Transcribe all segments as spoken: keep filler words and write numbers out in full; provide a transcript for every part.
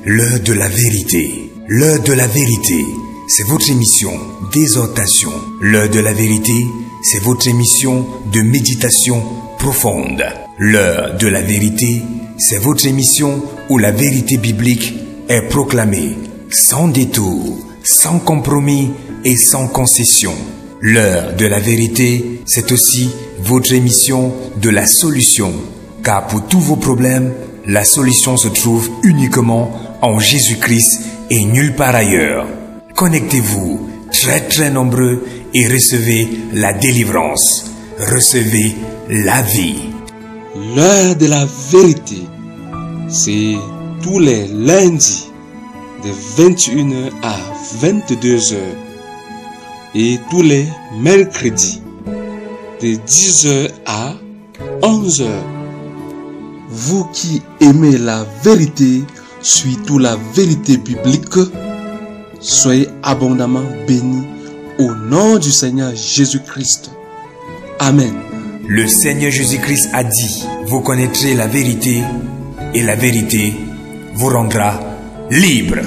L'heure de la vérité. L'heure de la vérité, c'est votre émission d'exhortation. L'heure de la vérité, c'est votre émission de méditation profonde. L'heure de la vérité, c'est votre émission où la vérité biblique est proclamée sans détour, sans compromis et sans concession. L'heure de la vérité, c'est aussi votre émission de la solution. Car pour tous vos problèmes, la solution se trouve uniquement en Jésus-Christ et nulle part ailleurs. Connectez-vous très très nombreux et recevez la délivrance. Recevez la vie. L'heure de la vérité, c'est tous les lundis de vingt et une heures à vingt-deux heures et tous les mercredis de dix heures à onze heures. Vous qui aimez la vérité, surtout la vérité biblique, soyez abondamment bénis au nom du Seigneur Jésus-Christ. Amen. Le Seigneur Jésus-Christ a dit, vous connaîtrez la vérité et la vérité vous rendra libre.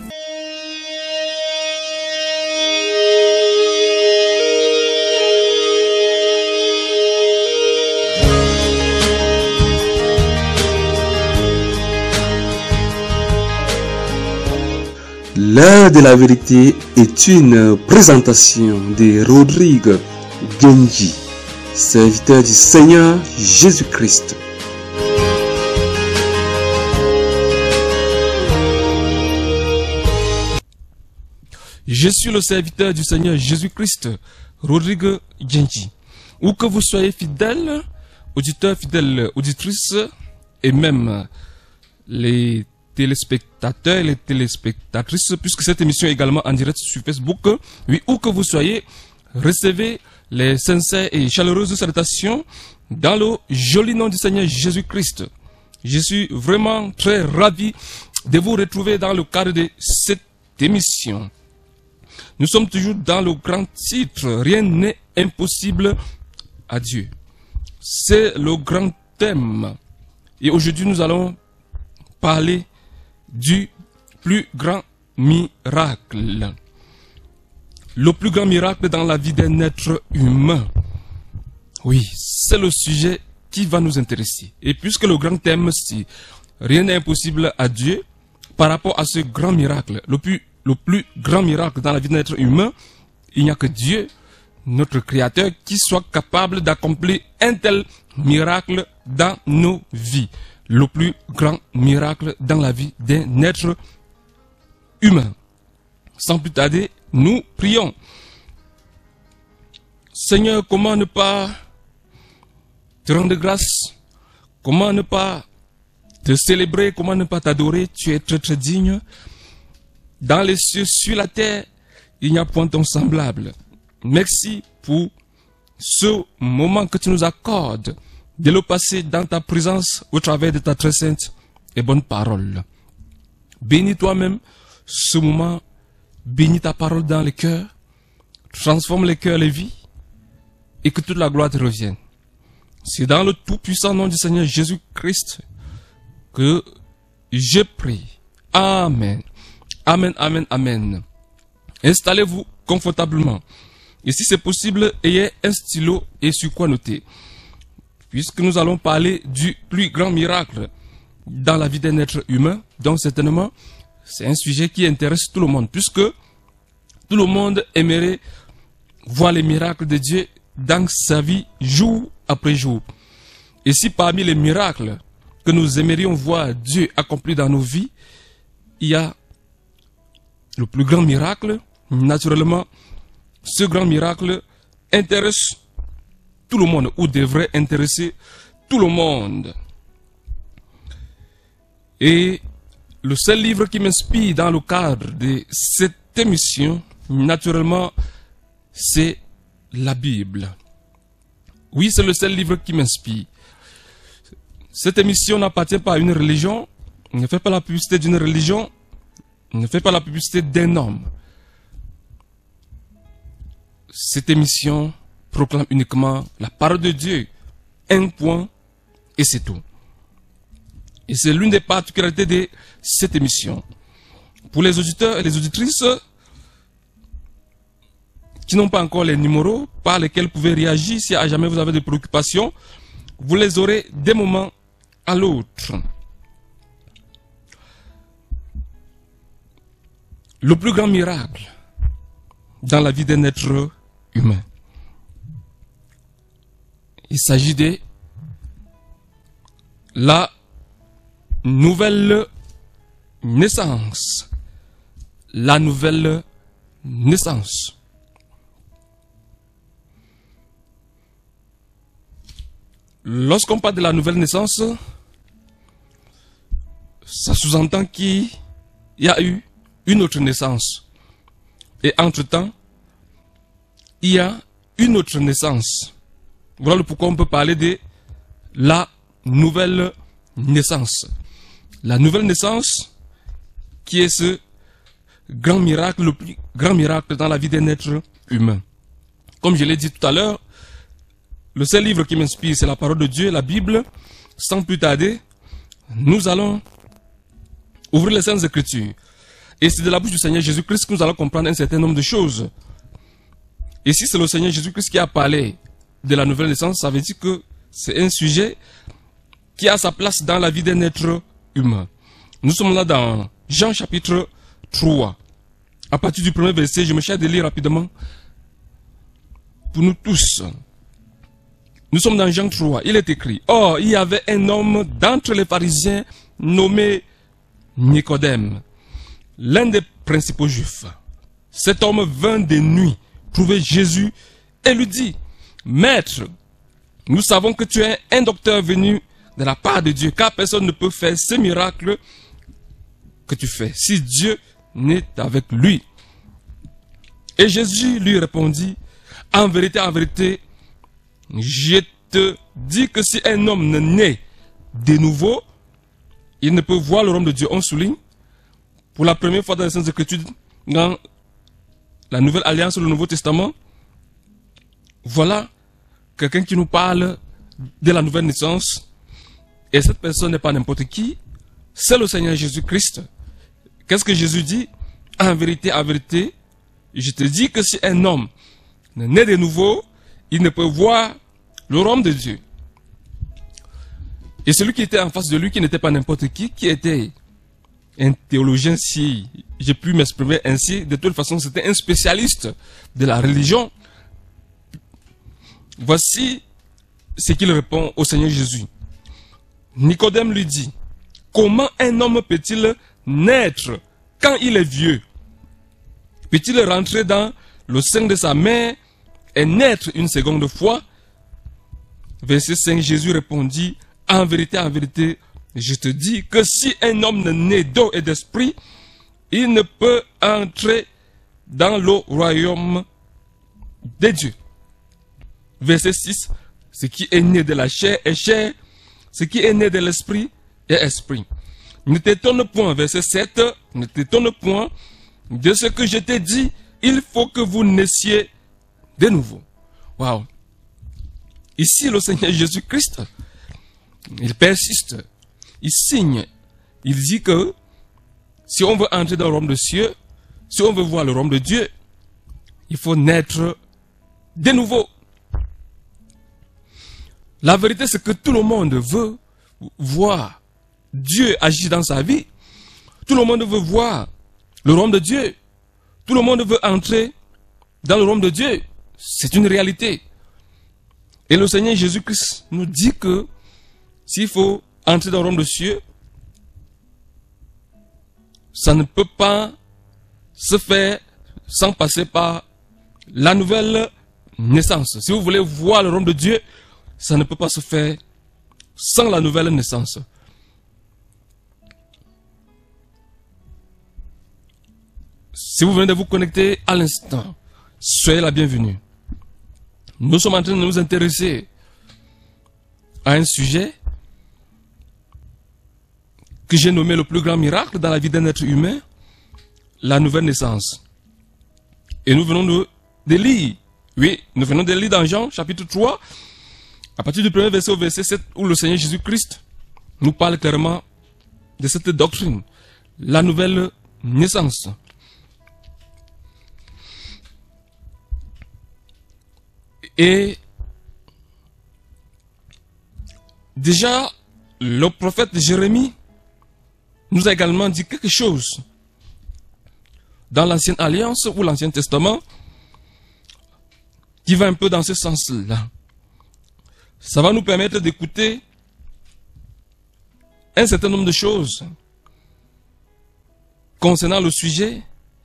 L'heure de la vérité est une présentation de Rodrigue Genji, serviteur du Seigneur Jésus-Christ. Je suis le serviteur du Seigneur Jésus-Christ, Rodrigue Genji. Où que vous soyez fidèles, auditeurs, fidèles, auditrices, et même les téléspectateurs et les téléspectatrices, puisque cette émission est également en direct sur Facebook. Oui, où que vous soyez, recevez les sincères et chaleureuses salutations dans le joli nom du Seigneur Jésus-Christ. Je suis vraiment très ravi de vous retrouver dans le cadre de cette émission. Nous sommes toujours dans le grand titre, rien n'est impossible à Dieu. C'est le grand thème. Et aujourd'hui, nous allons parler du plus grand miracle. Le plus grand miracle dans la vie d'un être humain. Oui, c'est le sujet qui va nous intéresser. Et puisque le grand thème, c'est rien n'est impossible à Dieu, par rapport à ce grand miracle, le plus, le plus grand miracle dans la vie d'un être humain, il n'y a que Dieu, notre Créateur, qui soit capable d'accomplir un tel miracle dans nos vies. Le plus grand miracle dans la vie d'un être humain. Sans plus tarder, nous prions. Seigneur, comment ne pas te rendre grâce? Comment ne pas te célébrer? Comment ne pas t'adorer? Tu es très très digne. Dans les cieux, sur la terre, il n'y a point ton semblable. Merci pour ce moment que tu nous accordes de le passer dans ta présence au travers de ta très sainte et bonne parole. Bénis toi-même ce moment, bénis ta parole dans les cœurs, transforme les cœurs, les vies, et que toute la gloire te revienne. C'est dans le tout-puissant nom du Seigneur Jésus-Christ que je prie. Amen. Amen, amen, amen. Installez-vous confortablement. Et si c'est possible, ayez un stylo et sur quoi noter. Puisque nous allons parler du plus grand miracle dans la vie d'un être humain, donc certainement, c'est un sujet qui intéresse tout le monde, puisque tout le monde aimerait voir les miracles de Dieu dans sa vie jour après jour. Et si parmi les miracles que nous aimerions voir Dieu accomplir dans nos vies, il y a le plus grand miracle, naturellement, ce grand miracle intéresse tout le monde, ou devrait intéresser tout le monde. Et le seul livre qui m'inspire dans le cadre de cette émission, naturellement, c'est la Bible. Oui, c'est le seul livre qui m'inspire. Cette émission n'appartient pas à une religion, ne fait pas la publicité d'une religion, ne fait pas la publicité d'un homme. Cette émission proclame uniquement la parole de Dieu. Un point, et c'est tout. Et c'est l'une des particularités de cette émission. Pour les auditeurs et les auditrices qui n'ont pas encore les numéros par lesquels vous pouvez réagir, si à jamais vous avez des préoccupations, vous les aurez d'un moment à l'autre. Le plus grand miracle dans la vie d'un être humain, il s'agit de la nouvelle naissance. La nouvelle naissance. Lorsqu'on parle de la nouvelle naissance, ça sous-entend qu'il y a eu une autre naissance. Et entre-temps, il y a une autre naissance. Voilà le pourquoi on peut parler de la nouvelle naissance. La nouvelle naissance qui est ce grand miracle, le plus grand miracle dans la vie d'un être humain. Comme je l'ai dit tout à l'heure, le seul livre qui m'inspire, c'est la parole de Dieu, la Bible. Sans plus tarder, nous allons ouvrir les Saintes Écritures. Et c'est de la bouche du Seigneur Jésus-Christ que nous allons comprendre un certain nombre de choses. Et si c'est le Seigneur Jésus-Christ qui a parlé de la nouvelle naissance, ça veut dire que c'est un sujet qui a sa place dans la vie d'un être humain. Nous sommes là dans Jean chapitre trois. À partir du premier verset, je me charge de lire rapidement pour nous tous. Nous sommes dans Jean trois. Il est écrit: Or, il y avait un homme d'entre les pharisiens nommé Nicodème, l'un des principaux juifs. Cet homme vint de nuit trouver Jésus et lui dit: Maître, nous savons que tu es un docteur venu de la part de Dieu, car personne ne peut faire ce miracle que tu fais, si Dieu n'est avec lui. Et Jésus lui répondit: En vérité, en vérité, je te dis que si un homme ne naît de nouveau, il ne peut voir le royaume de Dieu. On souligne, pour la première fois dans les Saintes Écritures, dans la Nouvelle Alliance, le Nouveau Testament, voilà quelqu'un qui nous parle de la nouvelle naissance. Et cette personne n'est pas n'importe qui, c'est le Seigneur Jésus-Christ. Qu'est-ce que Jésus dit? En vérité, en vérité, je te dis que si un homme ne naît de nouveau, il ne peut voir le royaume de Dieu. Et celui qui était en face de lui, qui n'était pas n'importe qui, qui était un théologien, si j'ai pu m'exprimer ainsi, de toute façon c'était un spécialiste de la religion. Voici ce qu'il répond au Seigneur Jésus. Nicodème lui dit: Comment un homme peut-il naître quand il est vieux? Peut-il rentrer dans le sein de sa mère et naître une seconde fois? Verset cinq, Jésus répondit: En vérité, en vérité, je te dis que si un homme ne naît d'eau et d'esprit, il ne peut entrer dans le royaume de Dieu. Verset six, ce qui est né de la chair est chair, ce qui est né de l'esprit est esprit. Ne t'étonne point, verset sept, ne t'étonne point de ce que je t'ai dit, il faut que vous naissiez de nouveau. Waouh! Ici, le Seigneur Jésus-Christ, il persiste, il signe, il dit que si on veut entrer dans le royaume de Dieu, si on veut voir le royaume de Dieu, il faut naître de nouveau. La vérité, c'est que tout le monde veut voir Dieu agir dans sa vie. Tout le monde veut voir le royaume de Dieu. Tout le monde veut entrer dans le royaume de Dieu. C'est une réalité. Et le Seigneur Jésus-Christ nous dit que s'il faut entrer dans le royaume de Dieu, ça ne peut pas se faire sans passer par la nouvelle naissance. Si vous voulez voir le royaume de Dieu, ça ne peut pas se faire sans la nouvelle naissance. Si vous venez de vous connecter à l'instant, soyez la bienvenue. Nous sommes en train de nous intéresser à un sujet que j'ai nommé le plus grand miracle dans la vie d'un être humain, la nouvelle naissance. Et nous venons de, de lire, oui, nous venons de lire dans Jean chapitre trois, à partir du premier verset au verset sept, où le Seigneur Jésus-Christ nous parle clairement de cette doctrine, la nouvelle naissance. Et déjà, le prophète Jérémie nous a également dit quelque chose dans l'Ancienne Alliance ou l'Ancien Testament qui va un peu dans ce sens-là. Ça va nous permettre d'écouter un certain nombre de choses concernant le sujet,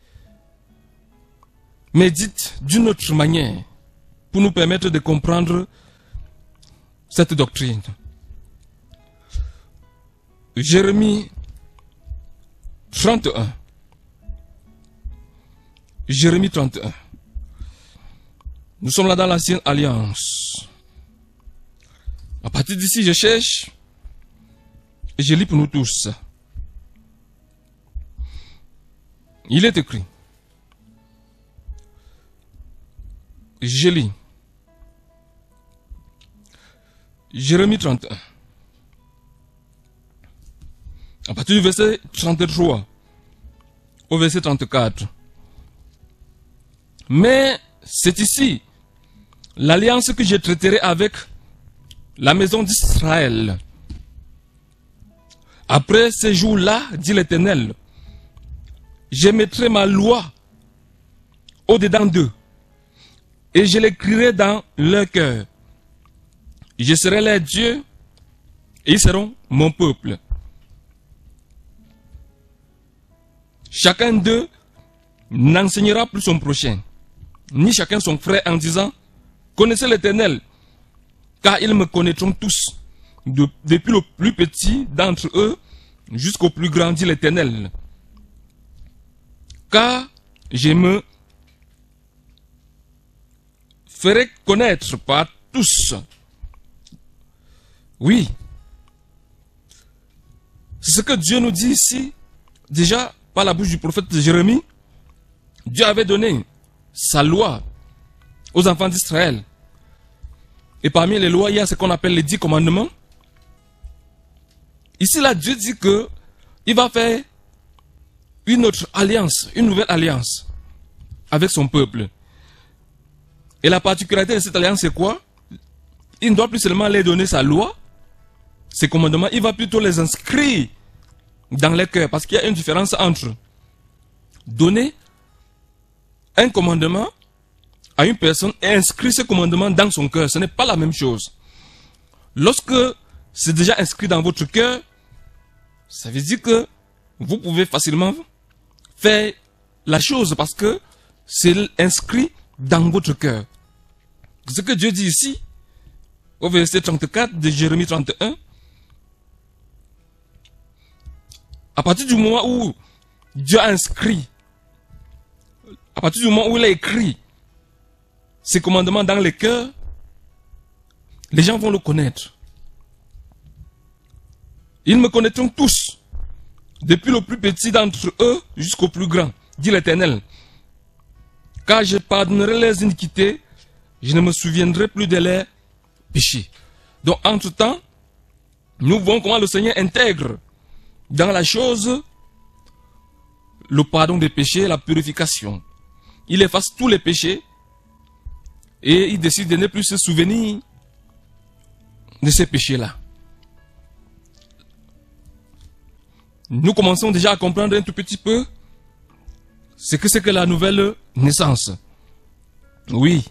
mais dites d'une autre manière, pour nous permettre de comprendre cette doctrine. Jérémie trente et un. Jérémie trente et un. Nous sommes là dans l'Ancienne Alliance. À partir d'ici, je cherche et je lis pour nous tous. Il est écrit. Je lis. Jérémie trente et un. À partir du verset trente-trois au verset trente-quatre. Mais c'est ici l'alliance que je traiterai avec la maison d'Israël. Après ces jours-là, dit l'Éternel, je mettrai ma loi au-dedans d'eux et je l'écrirai dans leur cœur. Je serai leur Dieu et ils seront mon peuple. Chacun d'eux n'enseignera plus son prochain, ni chacun son frère en disant, connaissez l'Éternel, car ils me connaîtront tous, de, depuis le plus petit d'entre eux jusqu'au plus grand, dit l'Éternel. Car je me ferai connaître par tous. Oui, c'est ce que Dieu nous dit ici, déjà par la bouche du prophète Jérémie. Dieu avait donné sa loi aux enfants d'Israël. Et parmi les lois, il y a ce qu'on appelle les dix commandements. Ici, là, Dieu dit que il va faire une autre alliance, une nouvelle alliance avec son peuple. Et la particularité de cette alliance, c'est quoi? Il ne doit plus seulement leur donner sa loi, ses commandements, il va plutôt les inscrire dans leur cœur. Parce qu'il y a une différence entre donner un commandement à une personne et inscrire ce commandement dans son cœur. Ce n'est pas la même chose. Lorsque c'est déjà inscrit dans votre cœur, ça veut dire que vous pouvez facilement faire la chose parce que c'est inscrit dans votre cœur. Ce que Dieu dit ici, au verset trente-quatre de Jérémie trente et un, à partir du moment où Dieu a inscrit, à partir du moment où il a écrit ces commandements dans les cœurs, les gens vont le connaître. Ils me connaîtront tous, depuis le plus petit d'entre eux jusqu'au plus grand, dit l'Éternel. Car je pardonnerai leurs iniquités, je ne me souviendrai plus de leurs péchés. Donc, entre-temps, nous voyons comment le Seigneur intègre dans la chose le pardon des péchés, la purification. Il efface tous les péchés et il décide de ne plus se souvenir de ces péchés-là. Nous commençons déjà à comprendre un tout petit peu ce que c'est que la nouvelle naissance. Oui.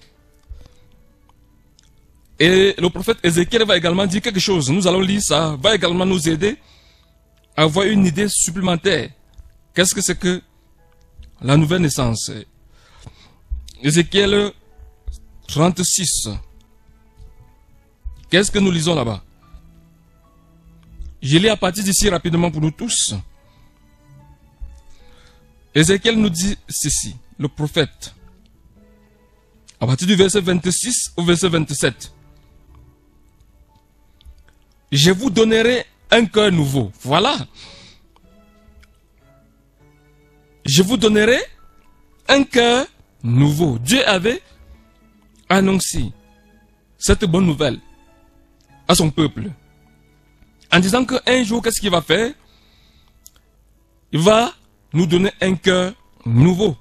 Et le prophète Ézéchiel va également dire quelque chose. Nous allons lire ça, va également nous aider à avoir une idée supplémentaire. Qu'est-ce que c'est que la nouvelle naissance? Ézéchiel trente-six. Qu'est-ce que nous lisons là-bas? Je lis à partir d'ici rapidement pour nous tous. Ézéchiel nous dit ceci, le prophète, à partir du verset vingt-six au verset vingt-sept. Je vous donnerai un cœur nouveau. Voilà. Je vous donnerai un cœur nouveau. Dieu avait annoncé cette bonne nouvelle à son peuple. En disant qu'un jour, qu'est-ce qu'il va faire? il va nous donner un cœur nouveau.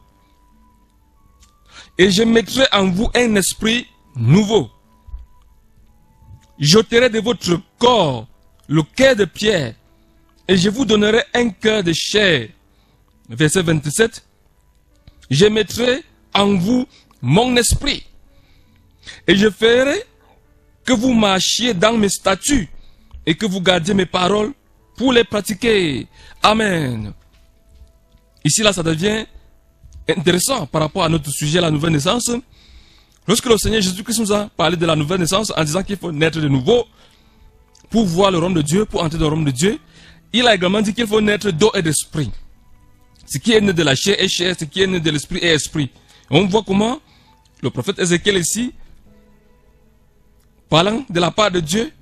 Et je mettrai en vous un esprit nouveau. J'ôterai de votre corps le cœur de pierre et je vous donnerai un cœur de chair. Verset vingt-sept. Je mettrai en vous mon esprit et je ferai que vous marchiez dans mes statuts et que vous gardiez mes paroles pour les pratiquer. Amen. Ici, là, ça devient intéressant par rapport à notre sujet, la nouvelle naissance. Lorsque le Seigneur Jésus-Christ nous a parlé de la nouvelle naissance en disant qu'il faut naître de nouveau pour voir le royaume de Dieu, pour entrer dans le royaume de Dieu, il a également dit qu'il faut naître d'eau et d'esprit. Ce qui est né de la chair est chair, ce qui est né de l'esprit est esprit. Et on voit comment le prophète Ézéchiel ici, parlant de la part de Dieu,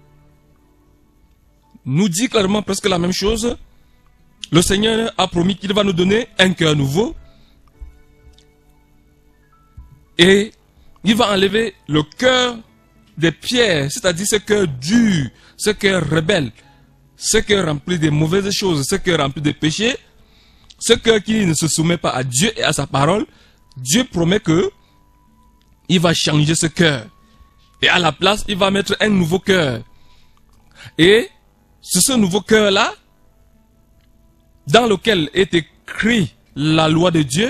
nous dit clairement presque la même chose. Le Seigneur a promis qu'il va nous donner un cœur nouveau. Et il va enlever le cœur des pierres, c'est-à-dire ce cœur dur, ce cœur rebelle, ce cœur rempli de mauvaises choses, ce cœur rempli de péchés, ce cœur qui ne se soumet pas à Dieu et à sa parole. Dieu promet que il va changer ce cœur. Et à la place, il va mettre un nouveau cœur. Et c'est ce nouveau cœur-là, dans lequel est écrit la loi de Dieu,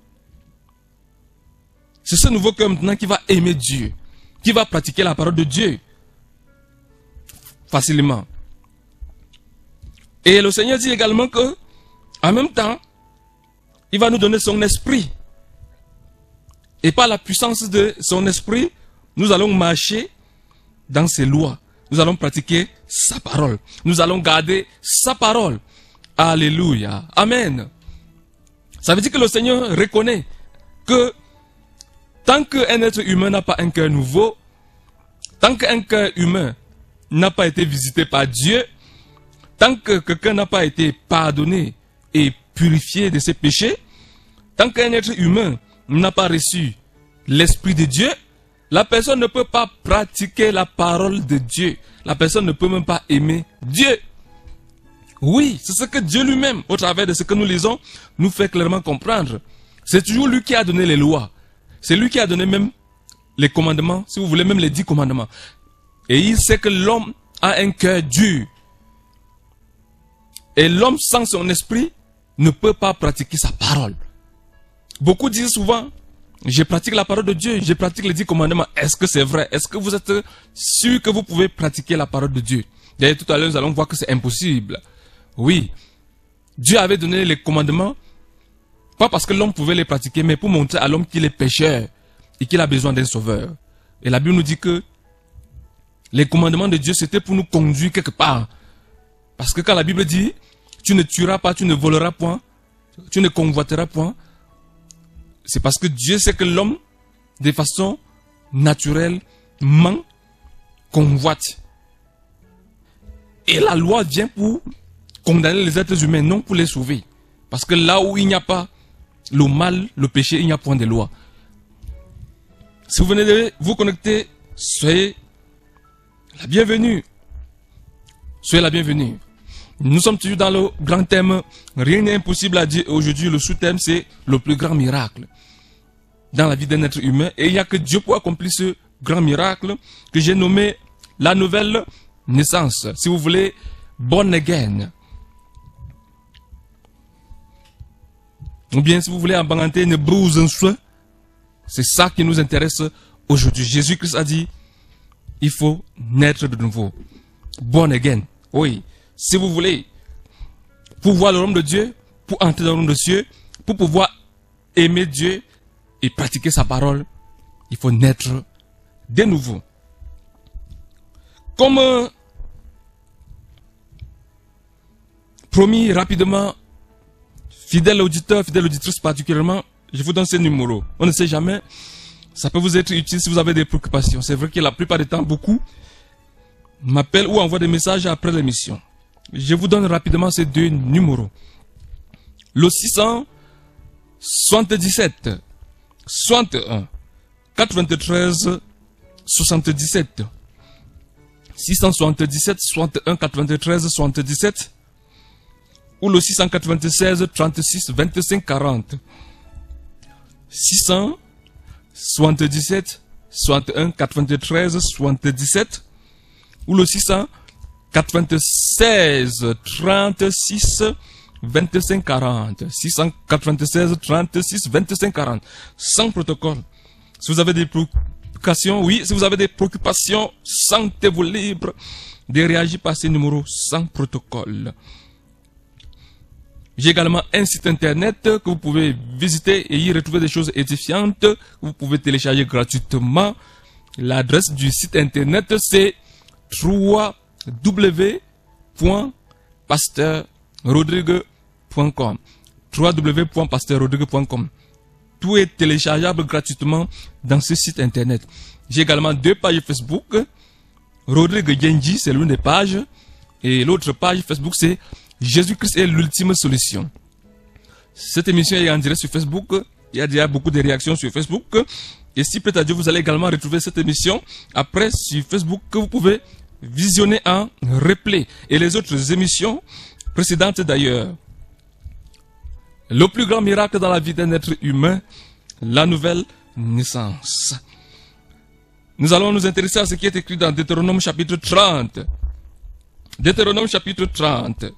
c'est ce nouveau cœur maintenant qui va aimer Dieu, qui va pratiquer la parole de Dieu facilement. Et le Seigneur dit également que, en même temps, il va nous donner son esprit. Et par la puissance de son esprit, nous allons marcher dans ses lois. Nous allons pratiquer sa parole. Nous allons garder sa parole. Alléluia. Amen. Ça veut dire que le Seigneur reconnaît que tant qu'un être humain n'a pas un cœur nouveau, tant qu'un cœur humain n'a pas été visité par Dieu, tant que quelqu'un n'a pas été pardonné et purifié de ses péchés, tant qu'un être humain n'a pas reçu l'Esprit de Dieu, la personne ne peut pas pratiquer la parole de Dieu. La personne ne peut même pas aimer Dieu. Oui, c'est ce que Dieu lui-même, au travers de ce que nous lisons, nous fait clairement comprendre. C'est toujours lui qui a donné les lois. C'est lui qui a donné même les commandements, si vous voulez, même les dix commandements. Et il sait que l'homme a un cœur dur. Et l'homme sans son esprit ne peut pas pratiquer sa parole. Beaucoup disent souvent, je pratique la parole de Dieu, je pratique les dix commandements. Est-ce que c'est vrai? Est-ce que vous êtes sûr que vous pouvez pratiquer la parole de Dieu? D'ailleurs, tout à l'heure, nous allons voir que c'est impossible. Oui, Dieu avait donné les commandements, pas parce que l'homme pouvait les pratiquer, mais pour montrer à l'homme qu'il est pécheur et qu'il a besoin d'un sauveur. Et la Bible nous dit que les commandements de Dieu, c'était pour nous conduire quelque part. Parce que quand la Bible dit, tu ne tueras pas, tu ne voleras point, tu ne convoiteras point, c'est parce que Dieu sait que l'homme, de façon naturelle, ment, convoite. Et la loi vient pour condamner les êtres humains, non pour les sauver. Parce que là où il n'y a pas le mal, le péché, il n'y a point de loi. Si vous venez de vous connecter, soyez la bienvenue. Soyez la bienvenue. Nous sommes toujours dans le grand thème. Rien n'est impossible à Dieu. Aujourd'hui, le sous-thème, c'est le plus grand miracle dans la vie d'un être humain. Et il n'y a que Dieu pour accomplir ce grand miracle que j'ai nommé la nouvelle naissance. Si vous voulez, born again. Ou bien, si vous voulez, en banganté, une brousse, un soin. C'est ça qui nous intéresse aujourd'hui. Jésus-Christ a dit, il faut naître de nouveau. Born again. Oui. Si vous voulez, pour voir le royaume de Dieu, pour entrer dans le royaume de Dieu, pour pouvoir aimer Dieu et pratiquer sa parole, il faut naître de nouveau. Comme euh, promis rapidement, fidèle auditeur, fidèle auditrice particulièrement, je vous donne ce numéro. On ne sait jamais, ça peut vous être utile si vous avez des préoccupations. C'est vrai que la plupart du temps, beaucoup m'appellent ou envoient des messages après l'émission. Je vous donne rapidement ces deux numéros. Le six cent soixante-dix-sept, soixante et un, quatre-vingt-treize, soixante-dix-sept. six cent soixante-dix-sept, soixante et un, quatre-vingt-treize, soixante-dix-sept. ou le six cent quatre-vingt-seize trente-six vingt-cinq quarante. six cent soixante-dix-sept soixante et un quatre-vingt-treize soixante-dix-sept ou le six cent quatre-vingt-seize trente-six vingt-cinq quarante. six cent quatre-vingt-seize trente-six vingt-cinq quarante. Sans protocole. Si vous avez des préoccupations, oui, si vous avez des préoccupations, sentez-vous libre de réagir par ces numéros sans protocole. J'ai également un site internet que vous pouvez visiter et y retrouver des choses édifiantes. Vous pouvez télécharger gratuitement. L'adresse du site internet c'est w w w point pasteur rodrigue point com. w w w point pasteur rodrigue point com. Tout est téléchargeable gratuitement dans ce site internet. J'ai également deux pages Facebook. Rodrigue Genji, c'est l'une des pages. Et l'autre page Facebook, c'est Jésus-Christ est l'ultime solution. Cette émission est en direct sur Facebook. Il y a déjà beaucoup de réactions sur Facebook. Et si peut-être à Dieu, vous allez également retrouver cette émission après sur Facebook que vous pouvez visionner en replay. Et les autres émissions précédentes d'ailleurs. Le plus grand miracle dans la vie d'un être humain, la nouvelle naissance. Nous allons nous intéresser à ce qui est écrit dans Deutéronome chapitre trente. Deutéronome chapitre trente.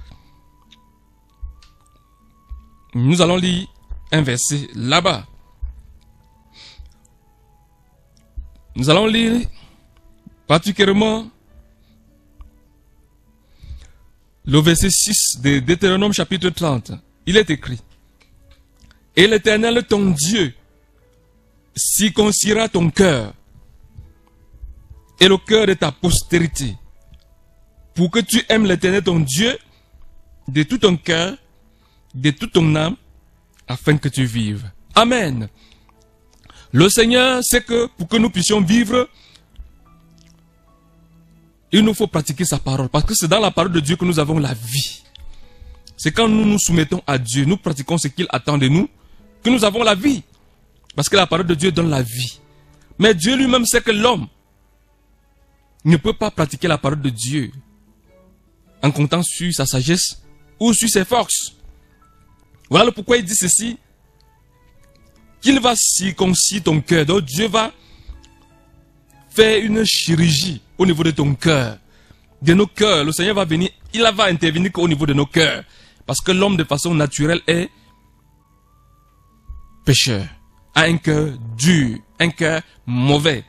Nous allons lire un verset là-bas. Nous allons lire particulièrement le verset six de Deutéronome chapitre trente. Il est écrit: et l'Éternel ton Dieu circoncira ton cœur et le cœur de ta postérité, pour que tu aimes l'Éternel ton Dieu de tout ton cœur, de toute ton âme, afin que tu vives. Amen. Le Seigneur sait que pour que nous puissions vivre, il nous faut pratiquer sa parole, parce que c'est dans la parole de Dieu que nous avons la vie. C'est quand nous nous soumettons à Dieu, nous pratiquons ce qu'il attend de nous, que nous avons la vie. Parce que la parole de Dieu donne la vie. Mais Dieu lui-même sait que l'homme ne peut pas pratiquer la parole de Dieu en comptant sur sa sagesse ou sur ses forces. Voilà pourquoi il dit ceci, qu'il va circoncire ton cœur. Donc Dieu va faire une chirurgie au niveau de ton cœur, de nos cœurs. Le Seigneur va venir, il va intervenir au niveau de nos cœurs. Parce que l'homme de façon naturelle est pécheur, a un cœur dur, un cœur mauvais.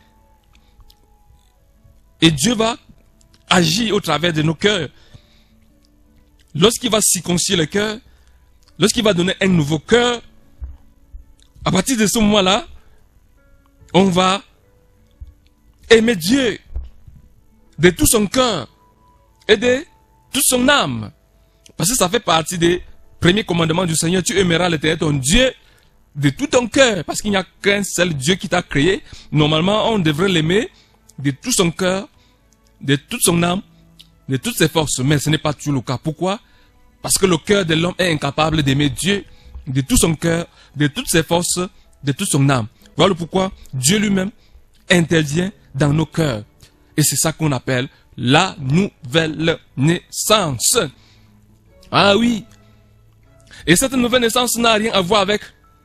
Et Dieu va agir au travers de nos cœurs. Lorsqu'il va circoncire le cœur, lorsqu'il va donner un nouveau cœur, à partir de ce moment-là, on va aimer Dieu de tout son cœur et de toute son âme. Parce que ça fait partie des premiers commandements du Seigneur. Tu aimeras l'Éternel ton Dieu de tout ton cœur. Parce qu'il n'y a qu'un seul Dieu qui t'a créé. Normalement, on devrait l'aimer de tout son cœur, de toute son âme, de toutes ses forces. Mais ce n'est pas toujours le cas. Pourquoi? Parce que le cœur de l'homme est incapable d'aimer Dieu de tout son cœur, de toutes ses forces, de toute son âme. Voilà pourquoi Dieu lui-même intervient dans nos cœurs. Et c'est ça qu'on appelle la nouvelle naissance. Ah oui. Et cette nouvelle naissance n'a rien à voir avec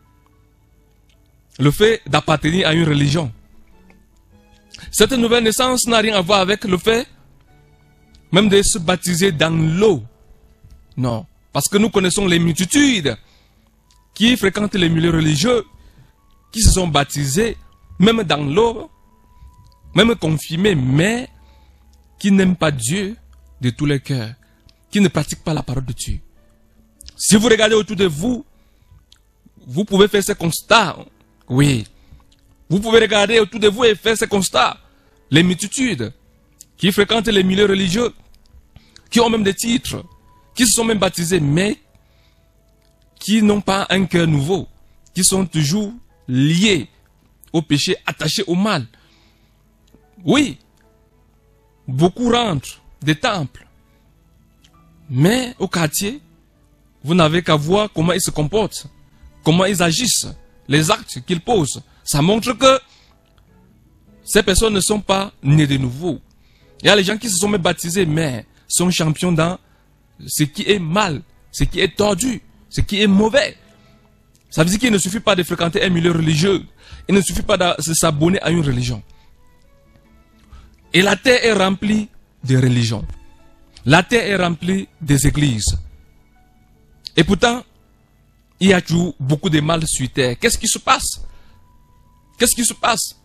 le fait d'appartenir à une religion. Cette nouvelle naissance n'a rien à voir avec le fait même de se baptiser dans l'eau. Non. Parce que nous connaissons les multitudes qui fréquentent les milieux religieux, qui se sont baptisés, même dans l'eau, même confirmés, mais qui n'aiment pas Dieu de tout leur cœur, qui ne pratiquent pas la parole de Dieu. Si vous regardez autour de vous, vous pouvez faire ce constat. Oui. Vous pouvez regarder autour de vous et faire ce constat. Les multitudes qui fréquentent les milieux religieux, qui ont même des titres, qui se sont même baptisés, mais qui n'ont pas un cœur nouveau, qui sont toujours liés au péché, attachés au mal. Oui, beaucoup rentrent des temples, mais au quartier, vous n'avez qu'à voir comment ils se comportent, comment ils agissent, les actes qu'ils posent. Ça montre que ces personnes ne sont pas nées de nouveau. Il y a les gens qui se sont même baptisés, mais sont champions dans ce qui est mal, ce qui est tordu, ce qui est mauvais. Ça veut dire qu'il ne suffit pas de fréquenter un milieu religieux. Il ne suffit pas de s'abonner à une religion. Et la terre est remplie de religions. La terre est remplie des églises. Et pourtant, il y a toujours beaucoup de mal sur terre. Qu'est-ce qui se passe? Qu'est-ce qui se passe?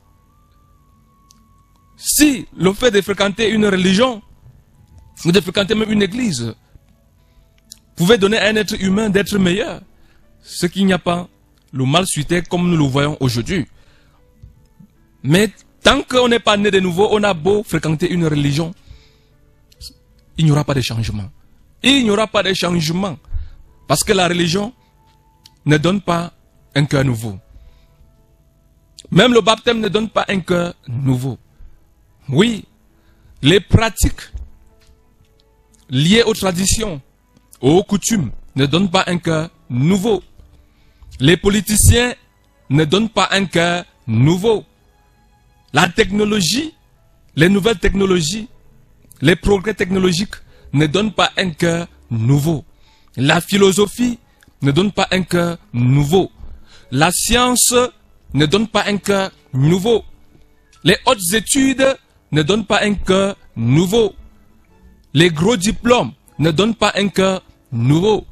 Si le fait de fréquenter une religion, ou de fréquenter même une église, pouvait donner à un être humain d'être meilleur, ce qu'il n'y a pas le mal sur terre comme nous le voyons aujourd'hui. Mais tant qu'on n'est pas né de nouveau, on a beau fréquenter une religion, il n'y aura pas de changement. Il n'y aura pas de changement. Parce que la religion ne donne pas un cœur nouveau. Même le baptême ne donne pas un cœur nouveau. Oui, les pratiques liées aux traditions, aux coutumes, ne donnent pas un cœur nouveau. Les politiciens ne donnent pas un cœur nouveau. La technologie, les nouvelles technologies, les progrès technologiques ne donnent pas un cœur nouveau. La philosophie ne donne pas un cœur nouveau. La science ne donne pas un cœur nouveau. Les hautes études ne donnent pas un cœur nouveau. Les gros diplômes ne donnent pas un cœur nouveau.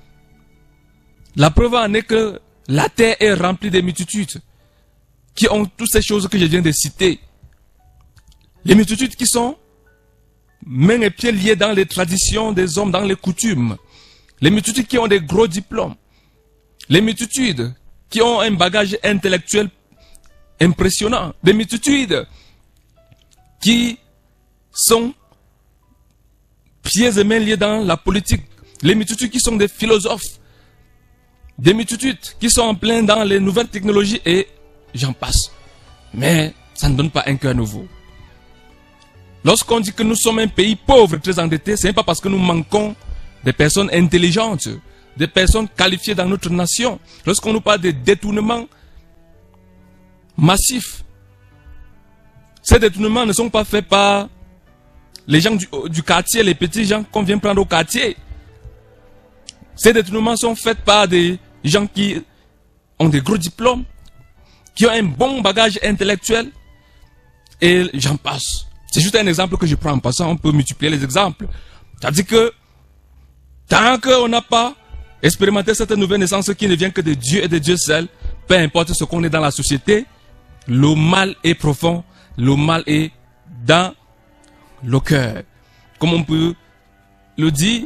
La preuve en est que la terre est remplie de multitudes qui ont toutes ces choses que je viens de citer. Les multitudes qui sont mains et pieds liés dans les traditions des hommes, dans les coutumes. Les multitudes qui ont des gros diplômes. Les multitudes qui ont un bagage intellectuel impressionnant. Des multitudes qui sont pieds et mains liés dans la politique. Les multitudes qui sont des philosophes. Des multitudes qui sont en plein dans les nouvelles technologies et j'en passe. Mais ça ne donne pas un cœur nouveau. Lorsqu'on dit que nous sommes un pays pauvre, très endetté, ce n'est pas parce que nous manquons des personnes intelligentes, des personnes qualifiées dans notre nation. Lorsqu'on nous parle de détournements massifs, ces détournements ne sont pas faits par les gens du, du quartier, les petits gens qu'on vient prendre au quartier. Ces détournements sont faits par des gens qui ont des gros diplômes, qui ont un bon bagage intellectuel, et j'en passe. C'est juste un exemple que je prends en passant, on peut multiplier les exemples. C'est-à-dire que, tant qu'on n'a pas expérimenté cette nouvelle naissance qui ne vient que de Dieu et de Dieu seul, peu importe ce qu'on est dans la société, le mal est profond, le mal est dans le cœur. Comme on peut le dire,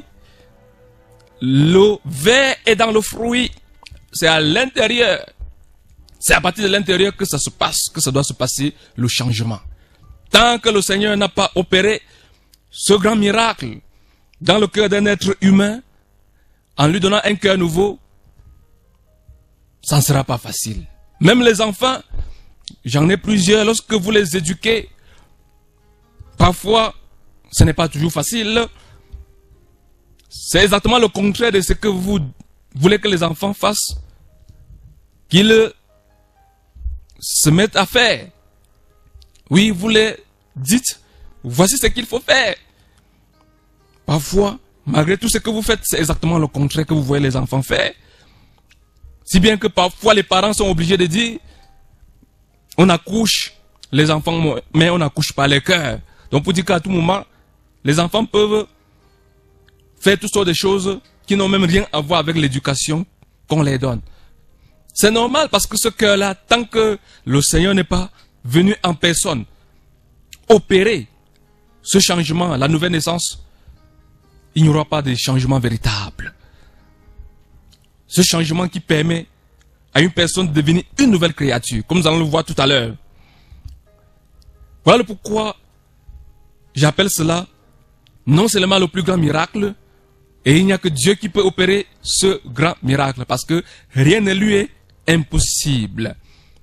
le ver est dans le fruit. C'est à l'intérieur. C'est à partir de l'intérieur que ça se passe, que ça doit se passer le changement. Tant que le Seigneur n'a pas opéré ce grand miracle dans le cœur d'un être humain, en lui donnant un cœur nouveau, ça ne sera pas facile. Même les enfants, j'en ai plusieurs, lorsque vous les éduquez, parfois, ce n'est pas toujours facile. C'est exactement le contraire de ce que vous voulez que les enfants fassent. Qu'ils se mettent à faire. Oui, vous les dites, voici ce qu'il faut faire. Parfois, malgré tout ce que vous faites, c'est exactement le contraire que vous voyez les enfants faire. Si bien que parfois les parents sont obligés de dire, on accouche les enfants, mais on n'accouche pas les cœurs. Donc pour dire qu'à tout moment, les enfants peuvent faire toutes sortes de choses qui n'ont même rien à voir avec l'éducation qu'on les donne. C'est normal parce que ce cœur-là, tant que le Seigneur n'est pas venu en personne opérer ce changement, la nouvelle naissance, il n'y aura pas de changement véritable. Ce changement qui permet à une personne de devenir une nouvelle créature, comme nous allons le voir tout à l'heure. Voilà pourquoi j'appelle cela non seulement le plus grand miracle, et il n'y a que Dieu qui peut opérer ce grand miracle, parce que rien ne lui est impossible.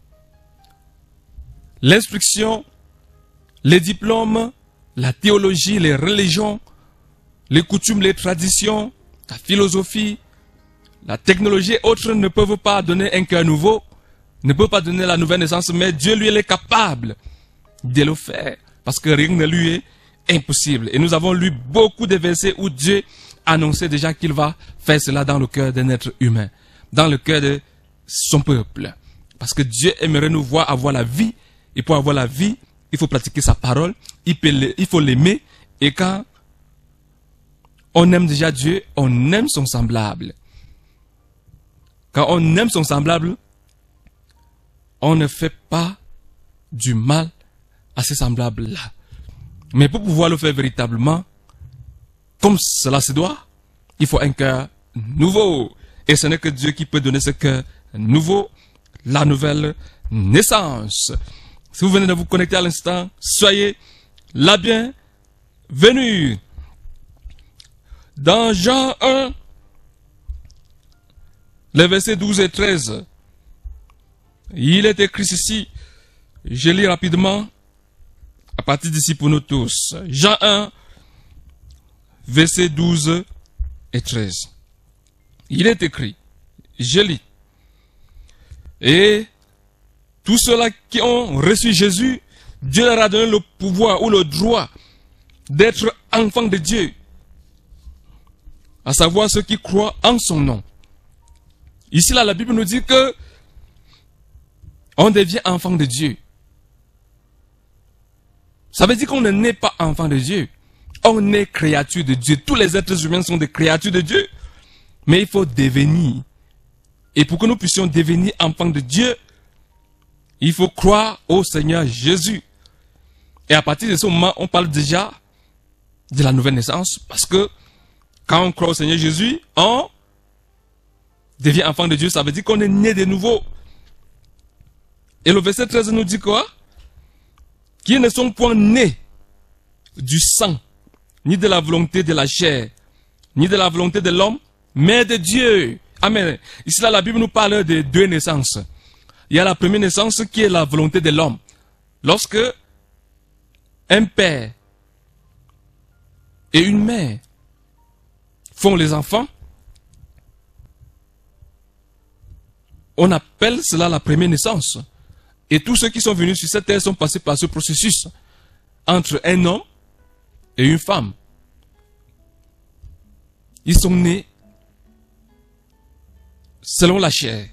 L'instruction, les diplômes, la théologie, les religions, les coutumes, les traditions, la philosophie, la technologie et autres ne peuvent pas donner un cœur nouveau, ne peuvent pas donner la nouvelle naissance, mais Dieu lui il est capable de le faire, parce que rien ne lui est impossible. Et nous avons lu beaucoup de versets où Dieu annoncé déjà qu'il va faire cela dans le cœur d'un être humain, dans le cœur de son peuple. Parce que Dieu aimerait nous voir avoir la vie, et pour avoir la vie, il faut pratiquer sa parole, il faut l'aimer, et quand on aime déjà Dieu, on aime son semblable. Quand on aime son semblable, on ne fait pas du mal à ces semblables-là. Mais pour pouvoir le faire véritablement, comme cela se doit, il faut un cœur nouveau. Et ce n'est que Dieu qui peut donner ce cœur nouveau, la nouvelle naissance. Si vous venez de vous connecter à l'instant, soyez la bienvenue. Dans Jean un, les versets douze et treize, il est écrit ceci, je lis rapidement, à partir d'ici pour nous tous. Jean un, versets douze et treize. Il est écrit, je lis. Et tous ceux-là qui ont reçu Jésus, Dieu leur a donné le pouvoir ou le droit d'être enfants de Dieu, à savoir ceux qui croient en son nom. Ici, là, la Bible nous dit que on devient enfant de Dieu. Ça veut dire qu'on ne naît pas enfant de Dieu. On est créature de Dieu. Tous les êtres humains sont des créatures de Dieu. Mais il faut devenir. Et pour que nous puissions devenir enfants de Dieu, il faut croire au Seigneur Jésus. Et à partir de ce moment, on parle déjà de la nouvelle naissance. Parce que quand on croit au Seigneur Jésus, on devient enfant de Dieu. Ça veut dire qu'on est né de nouveau. Et le verset treize nous dit quoi? Qui ne sont point nés du sang, ni de la volonté de la chair, ni de la volonté de l'homme, mais de Dieu. Amen. Ici, là, la Bible nous parle de deux naissances. Il y a la première naissance qui est la volonté de l'homme. Lorsque un père et une mère font les enfants, on appelle cela la première naissance. Et tous ceux qui sont venus sur cette terre sont passés par ce processus entre un homme et une femme. Ils sont nés selon la chair.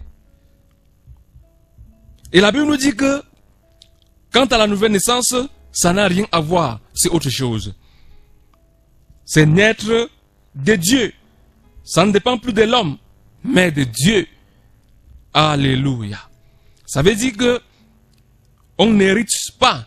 Et la Bible nous dit que quant à la nouvelle naissance, ça n'a rien à voir, c'est autre chose. C'est naître de Dieu. Ça ne dépend plus de l'homme, mais de Dieu. Alléluia. Ça veut dire que on n'hérite pas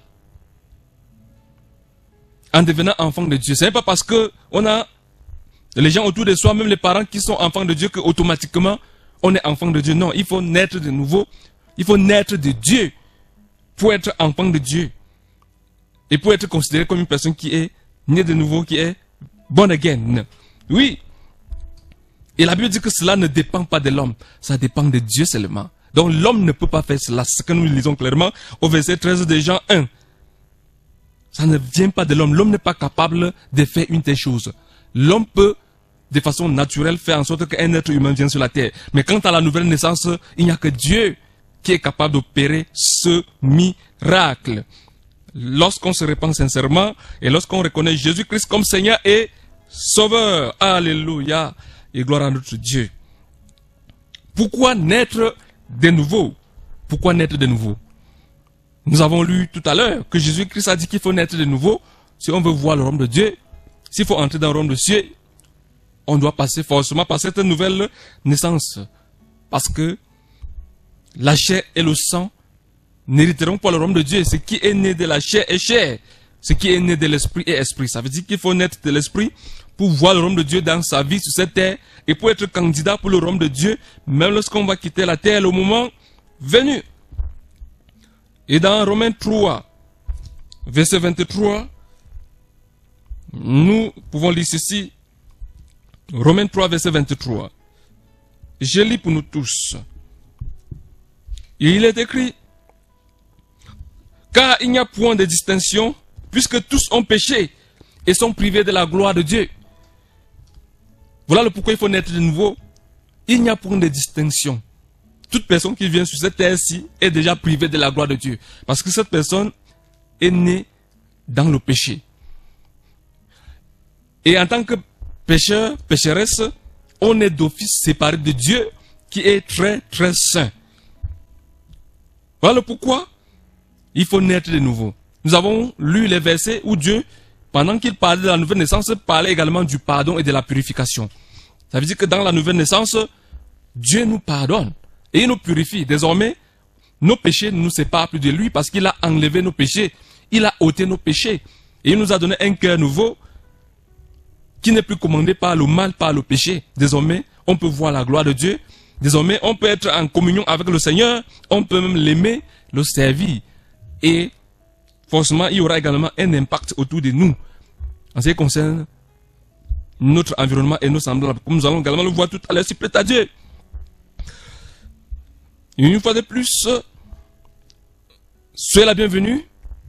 en devenant enfant de Dieu. Ce n'est pas parce que on a les gens autour de soi, même les parents qui sont enfants de Dieu, que automatiquement on est enfant de Dieu. Non, il faut naître de nouveau. Il faut naître de Dieu pour être enfant de Dieu. Et pour être considéré comme une personne qui est née de nouveau, qui est born again. Oui. Et la Bible dit que cela ne dépend pas de l'homme. Ça dépend de Dieu seulement. Donc l'homme ne peut pas faire cela. C'est ce que nous lisons clairement au verset treize de Jean un. Ça ne vient pas de l'homme. L'homme n'est pas capable de faire une telle chose. L'homme peut, de façon naturelle, faire en sorte qu'un être humain vienne sur la terre. Mais quant à la nouvelle naissance, il n'y a que Dieu qui est capable d'opérer ce miracle. Lorsqu'on se répand sincèrement et lorsqu'on reconnaît Jésus-Christ comme Seigneur et Sauveur. Alléluia. Et gloire à notre Dieu. Pourquoi naître de nouveau? Pourquoi naître de nouveau? Nous avons lu tout à l'heure que Jésus-Christ a dit qu'il faut naître de nouveau. Si on veut voir le royaume de Dieu, s'il faut entrer dans le royaume de Dieu, on doit passer forcément par cette nouvelle naissance. Parce que la chair et le sang n'hériteront pas le royaume de Dieu. Ce qui est né de la chair est chair. Ce qui est né de l'esprit est esprit. Ça veut dire qu'il faut naître de l'esprit pour voir le royaume de Dieu dans sa vie sur cette terre et pour être candidat pour le royaume de Dieu, même lorsqu'on va quitter la terre, le moment venu. Et dans Romains trois, verset vingt-trois, nous pouvons lire ceci. Romains trois, verset vingt-trois. Je lis pour nous tous. Et il est écrit, car il n'y a point de distinction, puisque tous ont péché et sont privés de la gloire de Dieu. Voilà le pourquoi il faut naître de nouveau. Il n'y a point de distinction. Toute personne qui vient sur cette terre-ci est déjà privée de la gloire de Dieu. Parce que cette personne est née dans le péché. Et en tant que pécheurs, pécheresses, on est d'office séparé de Dieu qui est très très saint. Voilà pourquoi il faut naître de nouveau. Nous avons lu les versets où Dieu, pendant qu'il parlait de la nouvelle naissance, parlait également du pardon et de la purification. Ça veut dire que dans la nouvelle naissance, Dieu nous pardonne et il nous purifie. Désormais, nos péchés ne nous séparent plus de lui parce qu'il a enlevé nos péchés. Il a ôté nos péchés. Et il nous a donné un cœur nouveau qui n'est plus commandé par le mal, par le péché. Désormais, on peut voir la gloire de Dieu. Désormais, on peut être en communion avec le Seigneur. On peut même l'aimer, le servir. Et forcément, il y aura également un impact autour de nous en ce qui concerne notre environnement et nos semblables. Comme nous allons également le voir tout à l'heure, s'il plaît à Dieu. Et une fois de plus, soyez la bienvenue.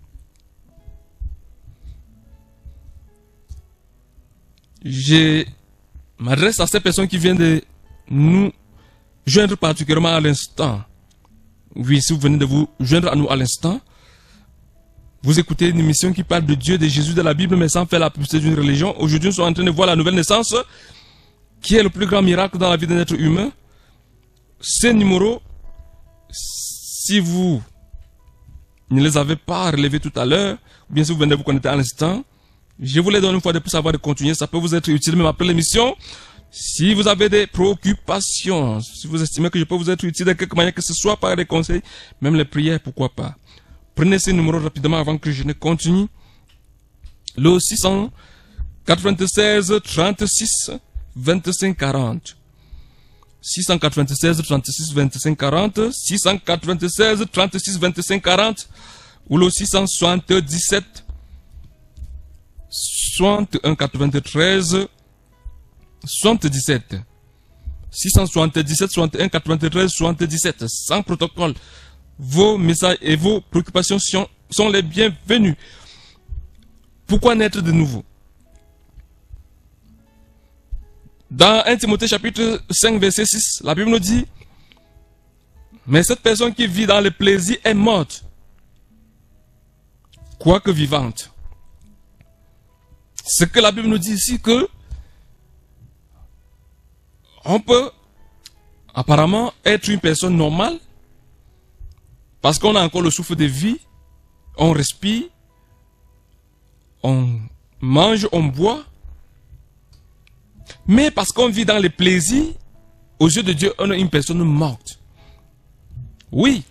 Je m'adresse à ces personnes qui viennent de nous joindre particulièrement à l'instant. Oui, si vous venez de vous joindre à nous à l'instant, vous écoutez une émission qui parle de Dieu, de Jésus, de la Bible, mais sans faire la publicité d'une religion. Aujourd'hui, nous sommes en train de voir la nouvelle naissance, qui est le plus grand miracle dans la vie d'un être humain. Ces numéros, si vous ne les avez pas relevés tout à l'heure, ou bien si vous venez de vous connecter à l'instant, je vous les donne une fois de plus avant de continuer. Ça peut vous être utile même après l'émission. Si vous avez des préoccupations, si vous estimez que je peux vous être utile de quelque manière que ce soit par des conseils, même les prières, pourquoi pas. Prenez ces numéros rapidement avant que je ne continue. Le six cent quatre-vingt-seize trente-six vingt-cinq quarante. six cent quatre-vingt-seize trente-six vingt-cinq quarante. six cent quatre-vingt-seize trente-six vingt-cinq quarante. Ou le six cent soixante-dix-sept soixante et un quatre-vingt-treize soixante-dix-sept. six cent soixante-dix-sept soixante et un quatre-vingt-treize soixante-dix-sept. Sans protocole. Vos messages et vos préoccupations sont, sont les bienvenus. Pourquoi naître de nouveau? Dans un Timothée chapitre cinq verset six, la Bible nous dit: mais cette personne qui vit dans le plaisir est morte, quoique vivante. Ce que la Bible nous dit ici, que on peut apparemment être une personne normale parce qu'on a encore le souffle de vie, on respire, on mange, on boit, mais parce qu'on vit dans les plaisirs, aux yeux de Dieu, on est une personne morte. Oui.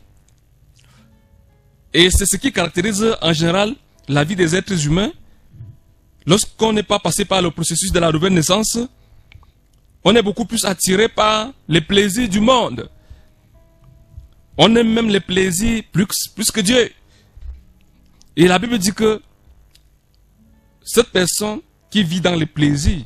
Et c'est ce qui caractérise en général la vie des êtres humains. Lorsqu'on n'est pas passé par le processus de la nouvelle naissance, on est beaucoup plus attiré par les plaisirs du monde. On aime même les plaisirs plus, plus que Dieu. Et la Bible dit que cette personne qui vit dans les plaisirs,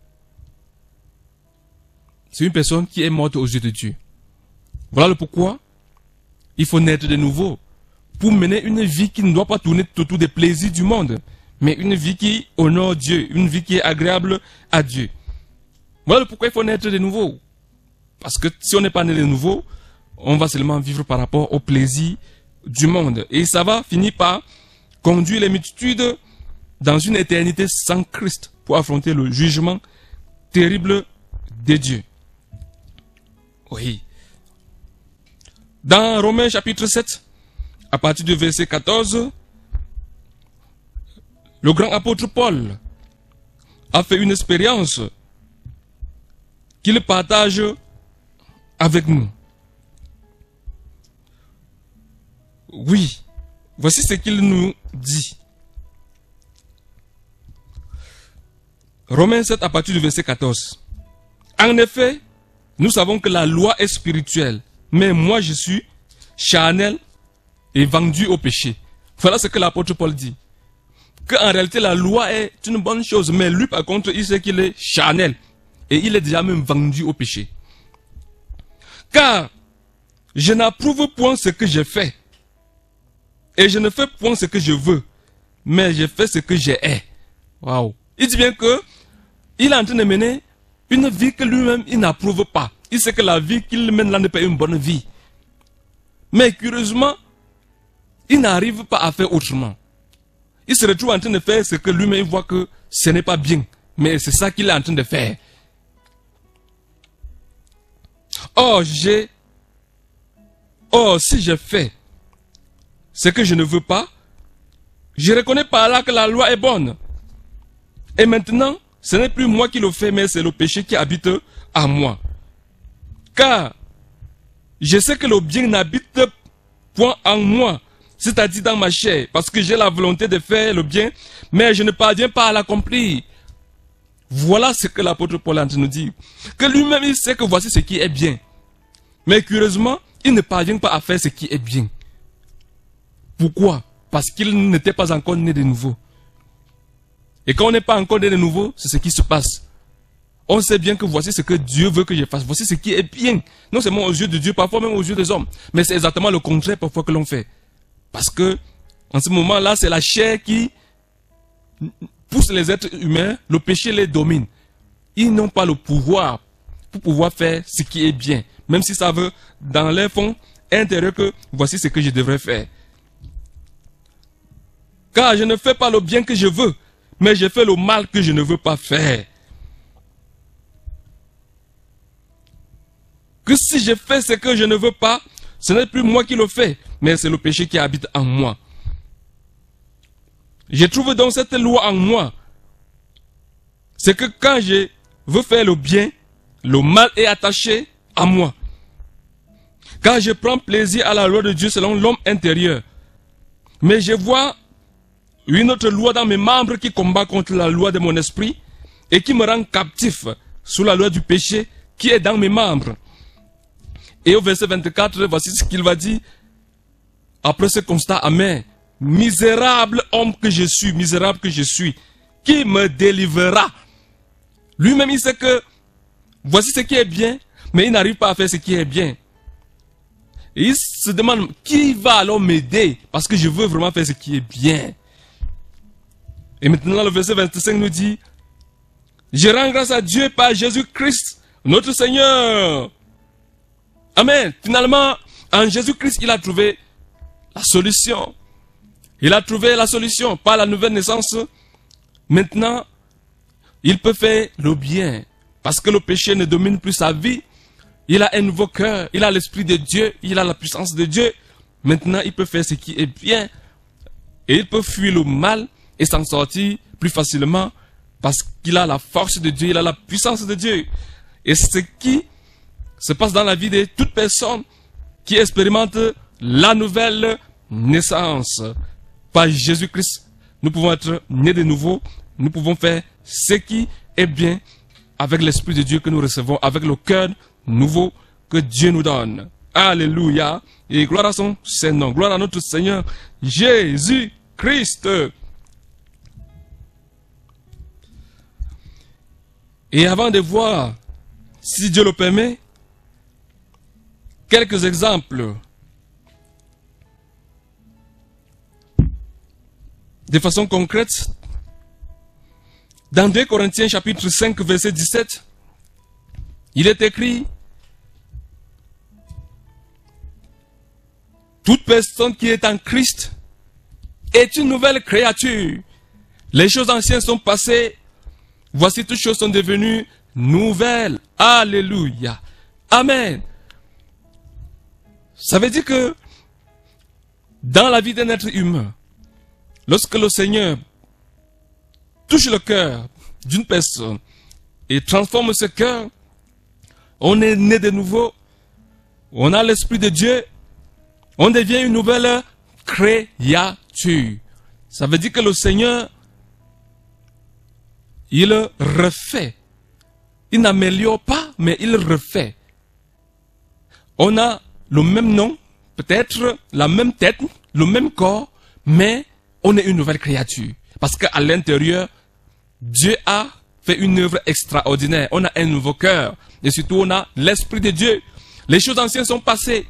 c'est une personne qui est morte aux yeux de Dieu. Voilà le pourquoi il faut naître de nouveau pour mener une vie qui ne doit pas tourner autour des plaisirs du monde, mais une vie qui honore Dieu, une vie qui est agréable à Dieu. Voilà pourquoi il faut naître de nouveau. Parce que si on n'est pas né de nouveau, on va seulement vivre par rapport au plaisir du monde. Et ça va finir par conduire les multitudes dans une éternité sans Christ pour affronter le jugement terrible de Dieu. Oui. Dans Romains chapitre sept, à partir du verset quatorze, le grand apôtre Paul a fait une expérience qu'il partage avec nous. Oui, voici ce qu'il nous dit. Romains sept à partir du verset quatorze. En effet, nous savons que la loi est spirituelle, mais moi je suis charnel et vendu au péché. Voilà ce que l'apôtre Paul dit. Qu'en réalité la loi est une bonne chose, mais lui par contre il sait qu'il est charnel et il est déjà même vendu au péché. Car je n'approuve point ce que je fais, et je ne fais point ce que je veux, mais je fais ce que j'ai. Waouh! Il dit bien que il est en train de mener une vie que lui-même il n'approuve pas. Il sait que la vie qu'il mène là n'est pas une bonne vie. Mais curieusement, il n'arrive pas à faire autrement. Il se retrouve en train de faire ce que lui-même voit que ce n'est pas bien. mais c'est ça qu'il est en train de faire. Or, j'ai... Or, si je fais ce que je ne veux pas, je reconnais par là que la loi est bonne. Et maintenant, ce n'est plus moi qui le fais, mais c'est le péché qui habite en moi. Car je sais que le bien n'habite point en moi, c'est-à-dire dans ma chair, parce que j'ai la volonté de faire le bien, mais je ne parviens pas à l'accomplir. Voilà ce que l'apôtre Paul est en train de nous dire. Que lui-même, il sait que voici ce qui est bien. Mais curieusement, il ne parvient pas à faire ce qui est bien. Pourquoi? Parce qu'il n'était pas encore né de nouveau. Et quand on n'est pas encore né de nouveau, c'est ce qui se passe. On sait bien que voici ce que Dieu veut que je fasse. Voici ce qui est bien. Non seulement aux yeux de Dieu, parfois même aux yeux des hommes. Mais c'est exactement le contraire parfois que l'on fait. Parce que, en ce moment-là, c'est la chair qui pousse les êtres humains, le péché les domine. Ils n'ont pas le pouvoir pour pouvoir faire ce qui est bien. Même si ça veut, dans leur fond intérieur, que voici ce que je devrais faire. Car je ne fais pas le bien que je veux, mais je fais le mal que je ne veux pas faire. Que si je fais ce que je ne veux pas, ce n'est plus moi qui le fais, mais c'est le péché qui habite en moi. Je trouve donc cette loi en moi. C'est que quand je veux faire le bien, le mal est attaché à moi. Quand je prends plaisir à la loi de Dieu selon l'homme intérieur, mais je vois une autre loi dans mes membres qui combat contre la loi de mon esprit et qui me rend captif sous la loi du péché qui est dans mes membres. Et au verset vingt-quatre, voici ce qu'il va dire. Après ce constat amer, misérable homme que je suis, misérable que je suis, qui me délivrera? Lui-même, il sait que voici ce qui est bien, mais il n'arrive pas à faire ce qui est bien. Et il se demande, qui va alors m'aider? Parce que je veux vraiment faire ce qui est bien. Et maintenant, le verset vingt-cinq nous dit, je rends grâce à Dieu par Jésus-Christ, notre Seigneur. Amen. Finalement, en Jésus-Christ, il a trouvé la solution. Il a trouvé la solution par la nouvelle naissance. Maintenant, il peut faire le bien. Parce que le péché ne domine plus sa vie. Il a un nouveau cœur. Il a l'esprit de Dieu. Il a la puissance de Dieu. Maintenant, il peut faire ce qui est bien. Et il peut fuir le mal et s'en sortir plus facilement. Parce qu'il a la force de Dieu. Il a la puissance de Dieu. Et ce qui se passe dans la vie de toute personne qui expérimente la nouvelle naissance. Par Jésus-Christ, nous pouvons être nés de nouveau. Nous pouvons faire ce qui est bien avec l'Esprit de Dieu que nous recevons, avec le cœur nouveau que Dieu nous donne. Alléluia. Et gloire à son Saint-Nom. Gloire à notre Seigneur Jésus-Christ. Et avant de voir, si Dieu le permet, quelques exemples de façon concrète, dans deux Corinthiens chapitre cinq verset dix-sept, il est écrit: toute personne qui est en Christ est une nouvelle créature. Les choses anciennes sont passées, voici toutes choses sont devenues nouvelles. Alléluia. Amen. Ça veut dire que dans la vie d'un être humain, lorsque le Seigneur touche le cœur d'une personne et transforme ce cœur, on est né de nouveau, on a l'Esprit de Dieu, on devient une nouvelle créature. Ça veut dire que le Seigneur, il refait. Il n'améliore pas, mais il refait. On a le même nom, peut-être la même tête, le même corps, mais on est une nouvelle créature. Parce qu'à l'intérieur, Dieu a fait une œuvre extraordinaire. On a un nouveau cœur. Et surtout, on a l'Esprit de Dieu. Les choses anciennes sont passées.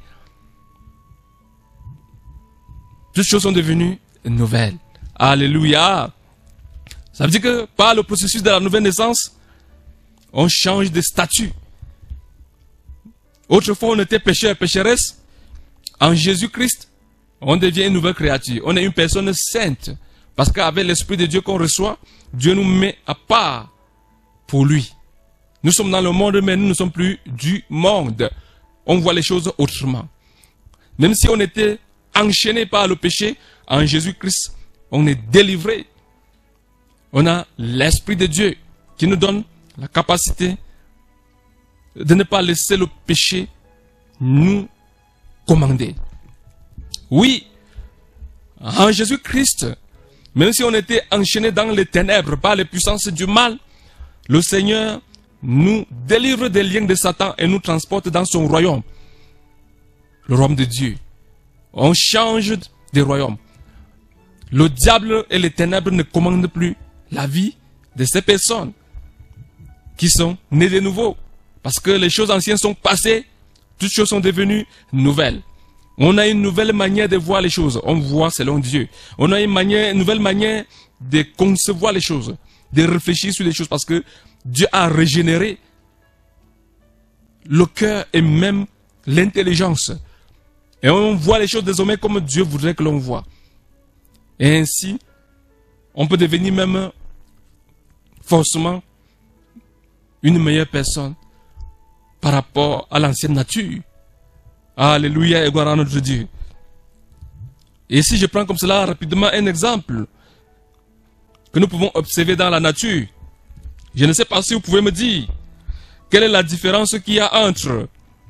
Toutes choses sont devenues nouvelles. Alléluia. Ça veut dire que par le processus de la nouvelle naissance, on change de statut. Autrefois, on était pécheur, pécheresse. En Jésus-Christ, on devient une nouvelle créature. On est une personne sainte. Parce qu'avec l'Esprit de Dieu qu'on reçoit, Dieu nous met à part pour lui. Nous sommes dans le monde, mais nous ne sommes plus du monde. On voit les choses autrement. Même si on était enchaîné par le péché, en Jésus-Christ, on est délivré. On a l'Esprit de Dieu qui nous donne la capacité de ne pas laisser le péché nous commander. Oui, en Jésus-Christ, même si on était enchaîné dans les ténèbres par les puissances du mal, le Seigneur nous délivre des liens de Satan et nous transporte dans son royaume, le royaume de Dieu. On change de royaume. Le diable et les ténèbres ne commandent plus la vie de ces personnes qui sont nées de nouveau. Parce que les choses anciennes sont passées, toutes choses sont devenues nouvelles. On a une nouvelle manière de voir les choses. On voit selon Dieu. On a une, manière, une nouvelle manière de concevoir les choses, de réfléchir sur les choses, parce que Dieu a régénéré le cœur et même l'intelligence. Et on voit les choses désormais comme Dieu voudrait que l'on voit. Et ainsi, on peut devenir même forcément une meilleure personne par rapport à l'ancienne nature. Alléluia et gloire à notre Dieu. Et si je prends comme cela rapidement un exemple que nous pouvons observer dans la nature, je ne sais pas si vous pouvez me dire quelle est la différence qu'il y a entre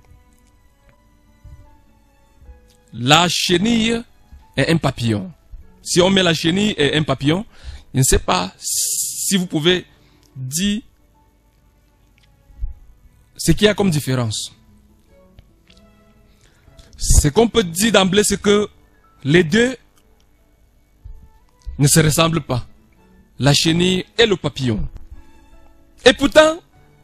la chenille et un papillon. Si on met la chenille et un papillon, je ne sais pas si vous pouvez dire ce qu'il y a comme différence. Ce qu'on peut dire d'emblée, c'est que les deux ne se ressemblent pas. La chenille et le papillon. Et pourtant,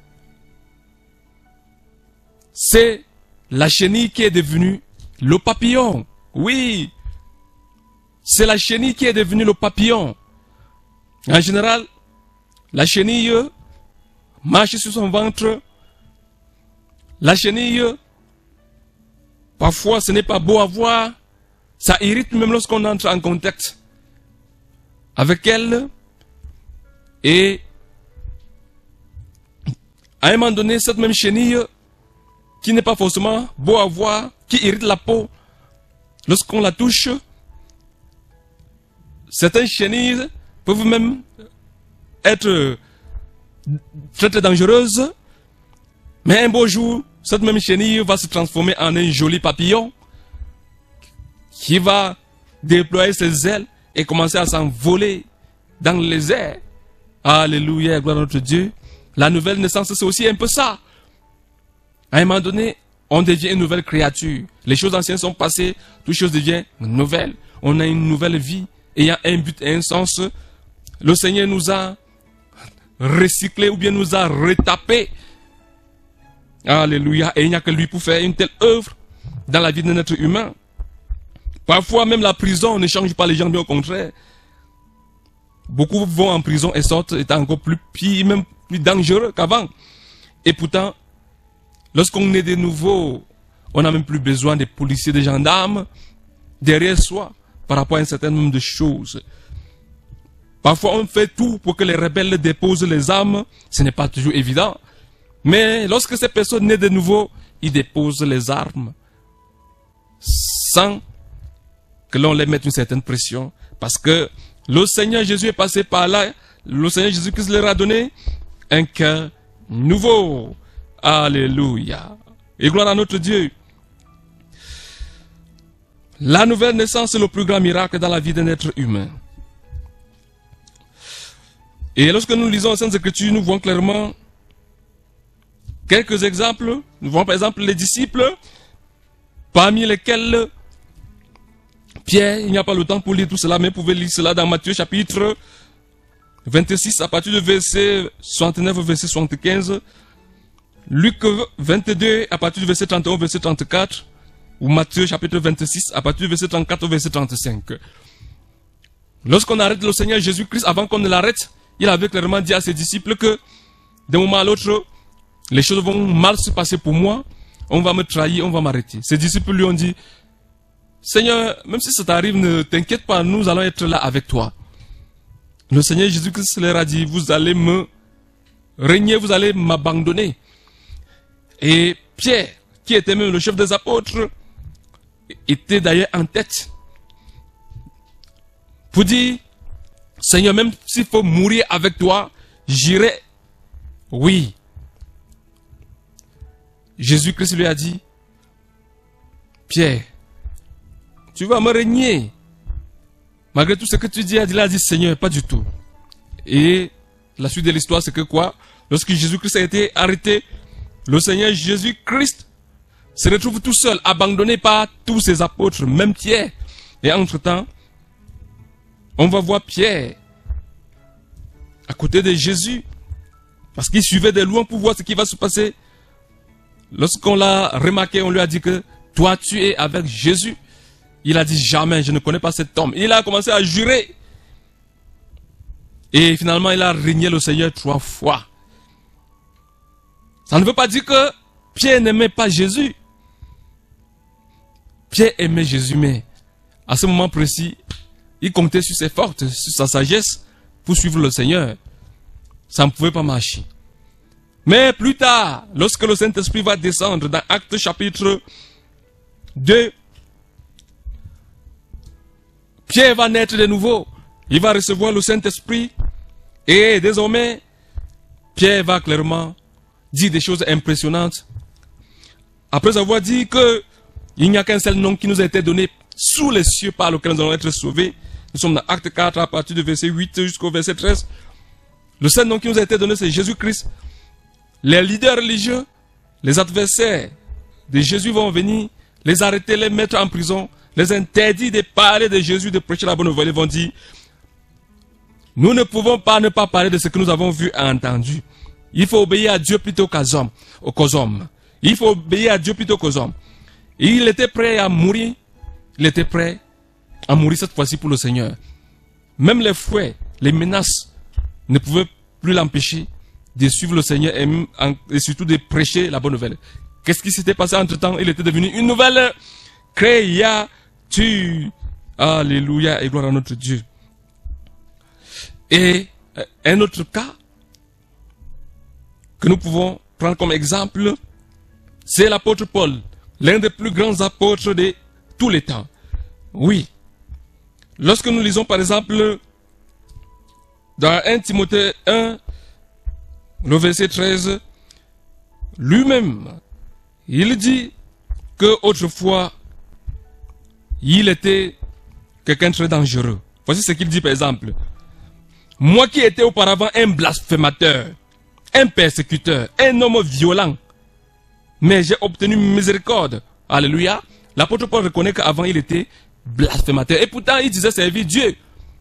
c'est la chenille qui est devenue le papillon. Oui, c'est la chenille qui est devenue le papillon. En général, la chenille marche sur son ventre. La chenille, parfois ce n'est pas beau à voir. Ça irrite même lorsqu'on entre en contact avec elle. Et à un moment donné, cette même chenille, qui n'est pas forcément beau à voir, qui irrite la peau, lorsqu'on la touche, certaines chenilles peuvent même être très très dangereuses. Mais un beau jour, cette même chenille va se transformer en un joli papillon qui va déployer ses ailes et commencer à s'envoler dans les airs. Alléluia, gloire à notre Dieu. La nouvelle naissance, c'est aussi un peu ça. À un moment donné, on devient une nouvelle créature. Les choses anciennes sont passées, toutes choses deviennent nouvelles. On a une nouvelle vie, ayant un but et un sens. Le Seigneur nous a recyclés ou bien nous a retapés. Alléluia. Et il n'y a que lui pour faire une telle œuvre dans la vie de notre humain. Parfois même la prison ne change pas les gens, bien au contraire. Beaucoup vont en prison et sortent étant encore plus pire, même plus dangereux qu'avant. Et pourtant, lorsqu'on est de nouveau, on n'a même plus besoin des policiers, des gendarmes derrière soi par rapport à un certain nombre de choses. Parfois on fait tout pour que les rebelles déposent les armes. Ce n'est pas toujours évident. Mais lorsque ces personnes naissent de nouveau, ils déposent les armes sans que l'on les mette une certaine pression. Parce que le Seigneur Jésus est passé par là. Le Seigneur Jésus-Christ leur a donné un cœur nouveau. Alléluia. Et gloire à notre Dieu. La nouvelle naissance est le plus grand miracle dans la vie d'un être humain. Et lorsque nous lisons les Saintes Écritures, nous voyons clairement quelques exemples. Nous voyons par exemple les disciples, parmi lesquels Pierre, il n'y a pas le temps pour lire tout cela, mais vous pouvez lire cela dans Matthieu chapitre vingt-six, à partir du verset soixante-neuf au verset soixante-quinze. Luc vingt-deux, à partir du verset trente et un au verset trente-quatre. Ou Matthieu chapitre vingt-six, à partir du verset trente-quatre au verset trente-cinq. Lorsqu'on arrête le Seigneur Jésus-Christ, avant qu'on ne l'arrête, il avait clairement dit à ses disciples que d'un moment à l'autre, les choses vont mal se passer pour moi, on va me trahir, on va m'arrêter. Ses disciples lui ont dit, Seigneur, même si ça t'arrive, ne t'inquiète pas, nous allons être là avec toi. Le Seigneur Jésus-Christ leur a dit, vous allez me régner, vous allez m'abandonner. Et Pierre, qui était même le chef des apôtres, était d'ailleurs en tête pour dire, Seigneur, même s'il faut mourir avec toi, j'irai. Oui. Jésus-Christ lui a dit, Pierre, tu vas me régner. Malgré tout ce que tu dis, il a dit, Seigneur, pas du tout. Et la suite de l'histoire, c'est que quoi? Lorsque Jésus-Christ a été arrêté, le Seigneur Jésus-Christ se retrouve tout seul, abandonné par tous ses apôtres, même Pierre. Et entre-temps, on va voir Pierre à côté de Jésus, parce qu'il suivait de loin pour voir ce qui va se passer. Lorsqu'on l'a remarqué, on lui a dit que toi tu es avec Jésus. Il a dit jamais, je ne connais pas cet homme. Il a commencé à jurer. Et finalement, il a régné le Seigneur trois fois. Ça ne veut pas dire que Pierre n'aimait pas Jésus. Pierre aimait Jésus, mais à ce moment précis, il comptait sur ses forces, sur sa sagesse pour suivre le Seigneur. Ça ne pouvait pas marcher. Mais plus tard, lorsque le Saint-Esprit va descendre dans Actes chapitre deux, Pierre va naître de nouveau. Il va recevoir le Saint-Esprit. Et désormais, Pierre va clairement dire des choses impressionnantes. Après avoir dit que il n'y a qu'un seul nom qui nous a été donné sous les cieux par lequel nous allons être sauvés. Nous sommes dans Acte quatre à partir du verset huit jusqu'au verset treize. Le seul nom qui nous a été donné, c'est Jésus-Christ. Les leaders religieux, les adversaires de Jésus vont venir, les arrêter, les mettre en prison, les interdire de parler de Jésus, de prêcher la bonne nouvelle. Ils vont dire, nous ne pouvons pas ne pas parler de ce que nous avons vu et entendu. Il faut obéir à Dieu plutôt qu'aux hommes, qu'aux hommes. Il faut obéir à Dieu plutôt qu'aux hommes. Et il était prêt à mourir. Il était prêt à mourir cette fois-ci pour le Seigneur. Même les fouets, les menaces ne pouvaient plus l'empêcher de suivre le Seigneur et, et surtout de prêcher la bonne nouvelle. Qu'est-ce qui s'était passé entre temps? Il était devenu une nouvelle créature. Alléluia et gloire à notre Dieu. Et un autre cas que nous pouvons prendre comme exemple, c'est l'apôtre Paul, l'un des plus grands apôtres de tous les temps. Oui. Lorsque nous lisons par exemple dans premier Timothée un, le verset treize, lui-même, il dit que autrefois, il était quelqu'un de très dangereux. Voici ce qu'il dit par exemple. Moi qui étais auparavant un blasphémateur, un persécuteur, un homme violent, mais j'ai obtenu miséricorde. Alléluia. L'apôtre Paul reconnaît qu'avant il était blasphémateur. Et pourtant il disait servir Dieu.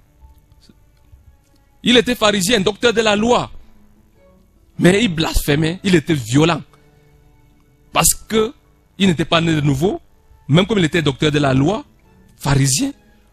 Il était pharisien, docteur de la loi. Mais il blasphémait, il était violent. Parce que il n'était pas né de nouveau, même comme il était docteur de la loi, pharisien.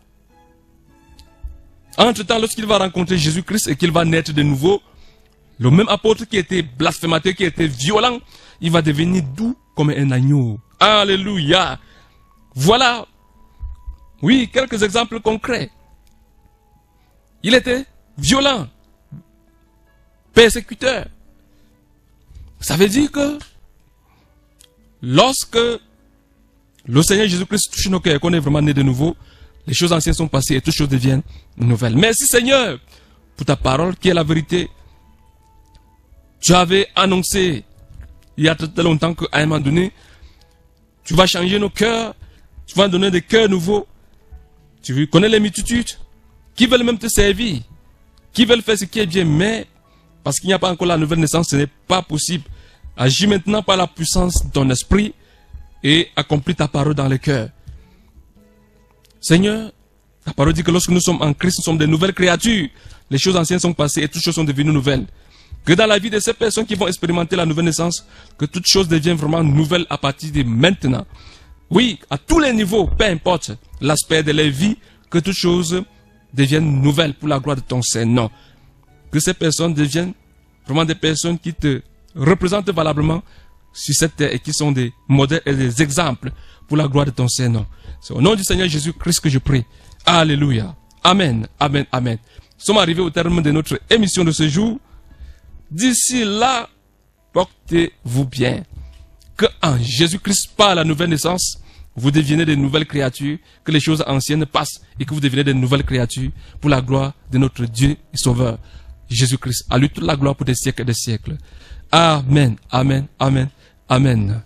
Entre-temps, lorsqu'il va rencontrer Jésus-Christ et qu'il va naître de nouveau, le même apôtre qui était blasphémateur, qui était violent, il va devenir doux comme un agneau. Alléluia. Voilà, oui, quelques exemples concrets. Il était violent, persécuteur. Ça veut dire que lorsque le Seigneur Jésus-Christ touche nos cœurs et qu'on est vraiment né de nouveau, les choses anciennes sont passées et toutes choses deviennent nouvelles. Merci Seigneur pour ta parole qui est la vérité. Tu avais annoncé il y a très longtemps qu'à un moment donné, tu vas changer nos cœurs, tu vas donner des cœurs nouveaux. Tu connais les multitudes qui veulent même te servir, qui veulent faire ce qui est bien, mais parce qu'il n'y a pas encore la nouvelle naissance, ce n'est pas possible. Agis maintenant par la puissance de ton esprit et accomplis ta parole dans le cœur. Seigneur, ta parole dit que lorsque nous sommes en Christ, nous sommes des nouvelles créatures. Les choses anciennes sont passées et toutes choses sont devenues nouvelles. Que dans la vie de ces personnes qui vont expérimenter la nouvelle naissance, que toutes choses deviennent vraiment nouvelles à partir de maintenant. Oui, à tous les niveaux, peu importe l'aspect de leur vie, que toutes choses deviennent nouvelles pour la gloire de ton Saint-Nom. Que ces personnes deviennent vraiment des personnes qui te représentent valablement sur cette terre et qui sont des modèles et des exemples pour la gloire de ton Saint-Nom. C'est au nom du Seigneur Jésus-Christ que je prie. Alléluia. Amen, amen, amen. Nous sommes arrivés au terme de notre émission de ce jour. D'ici là, portez-vous bien. Que en Jésus-Christ, par la nouvelle naissance, vous devenez de nouvelles créatures, que les choses anciennes passent et que vous devenez de nouvelles créatures pour la gloire de notre Dieu et Sauveur, Jésus-Christ. À lui toute la gloire pour des siècles et des siècles. Amen, amen, amen, amen.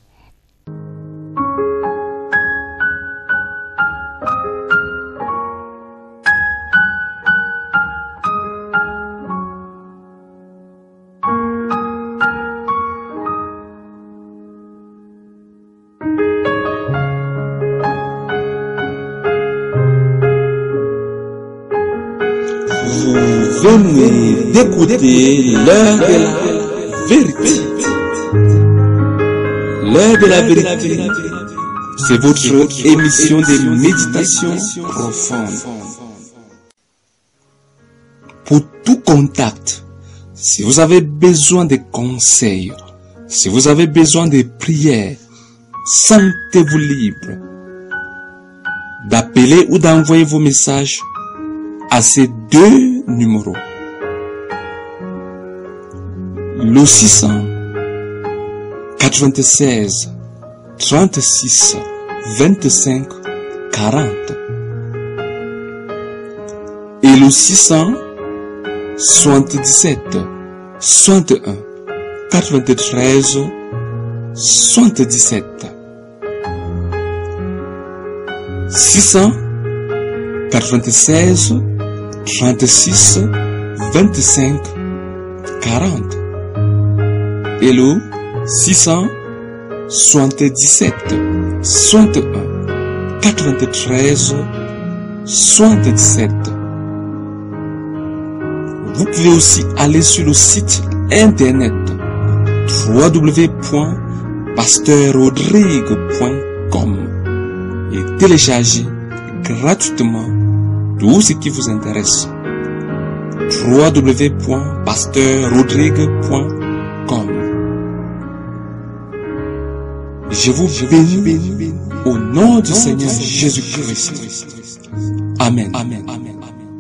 Venez d'écouter l'heure de la vérité. L'heure de la vérité, c'est votre émission de méditation profonde. Pour tout contact, si vous avez besoin de conseils, si vous avez besoin de prières, sentez-vous libre d'appeler ou d'envoyer vos messages à ces deux numéros. Le six cent quatre-vingt-seize trente-six vingt-cinq quarante et le six cent soixante-dix-sept soixante et un quatre-vingt-treize soixante-dix-sept. six cent quatre-vingt-seize trente-six vingt-cinq quarante et le six cent soixante-dix-sept soixante et un quatre-vingt-treize soixante-dix-sept. Vous pouvez aussi aller sur le site internet w w w point pasteur rodrigue point com et télécharger gratuitement tout ce qui vous intéresse. w w w point pasteur rodrigue point com. Je vous bénis au nom du Seigneur Jésus-Christ. Amen. Amen. Amen.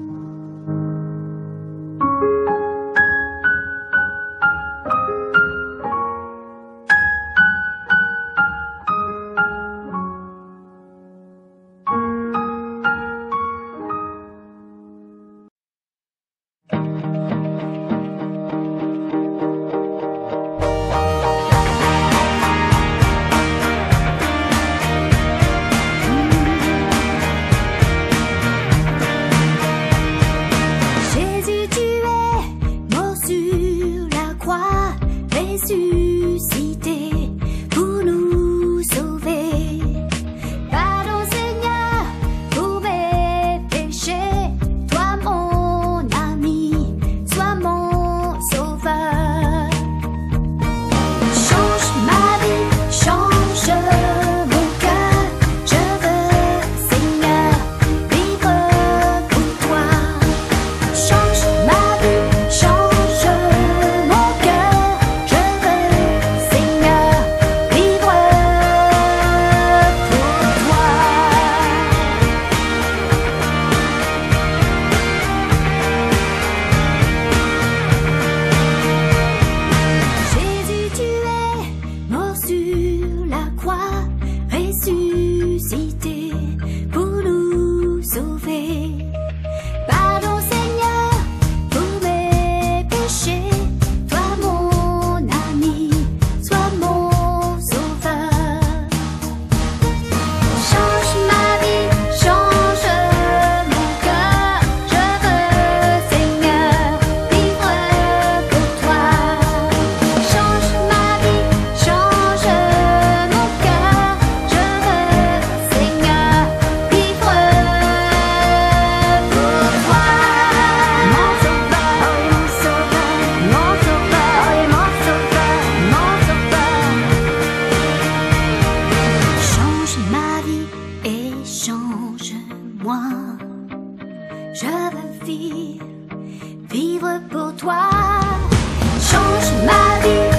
Je veux vivre, vivre pour toi. Change ma vie.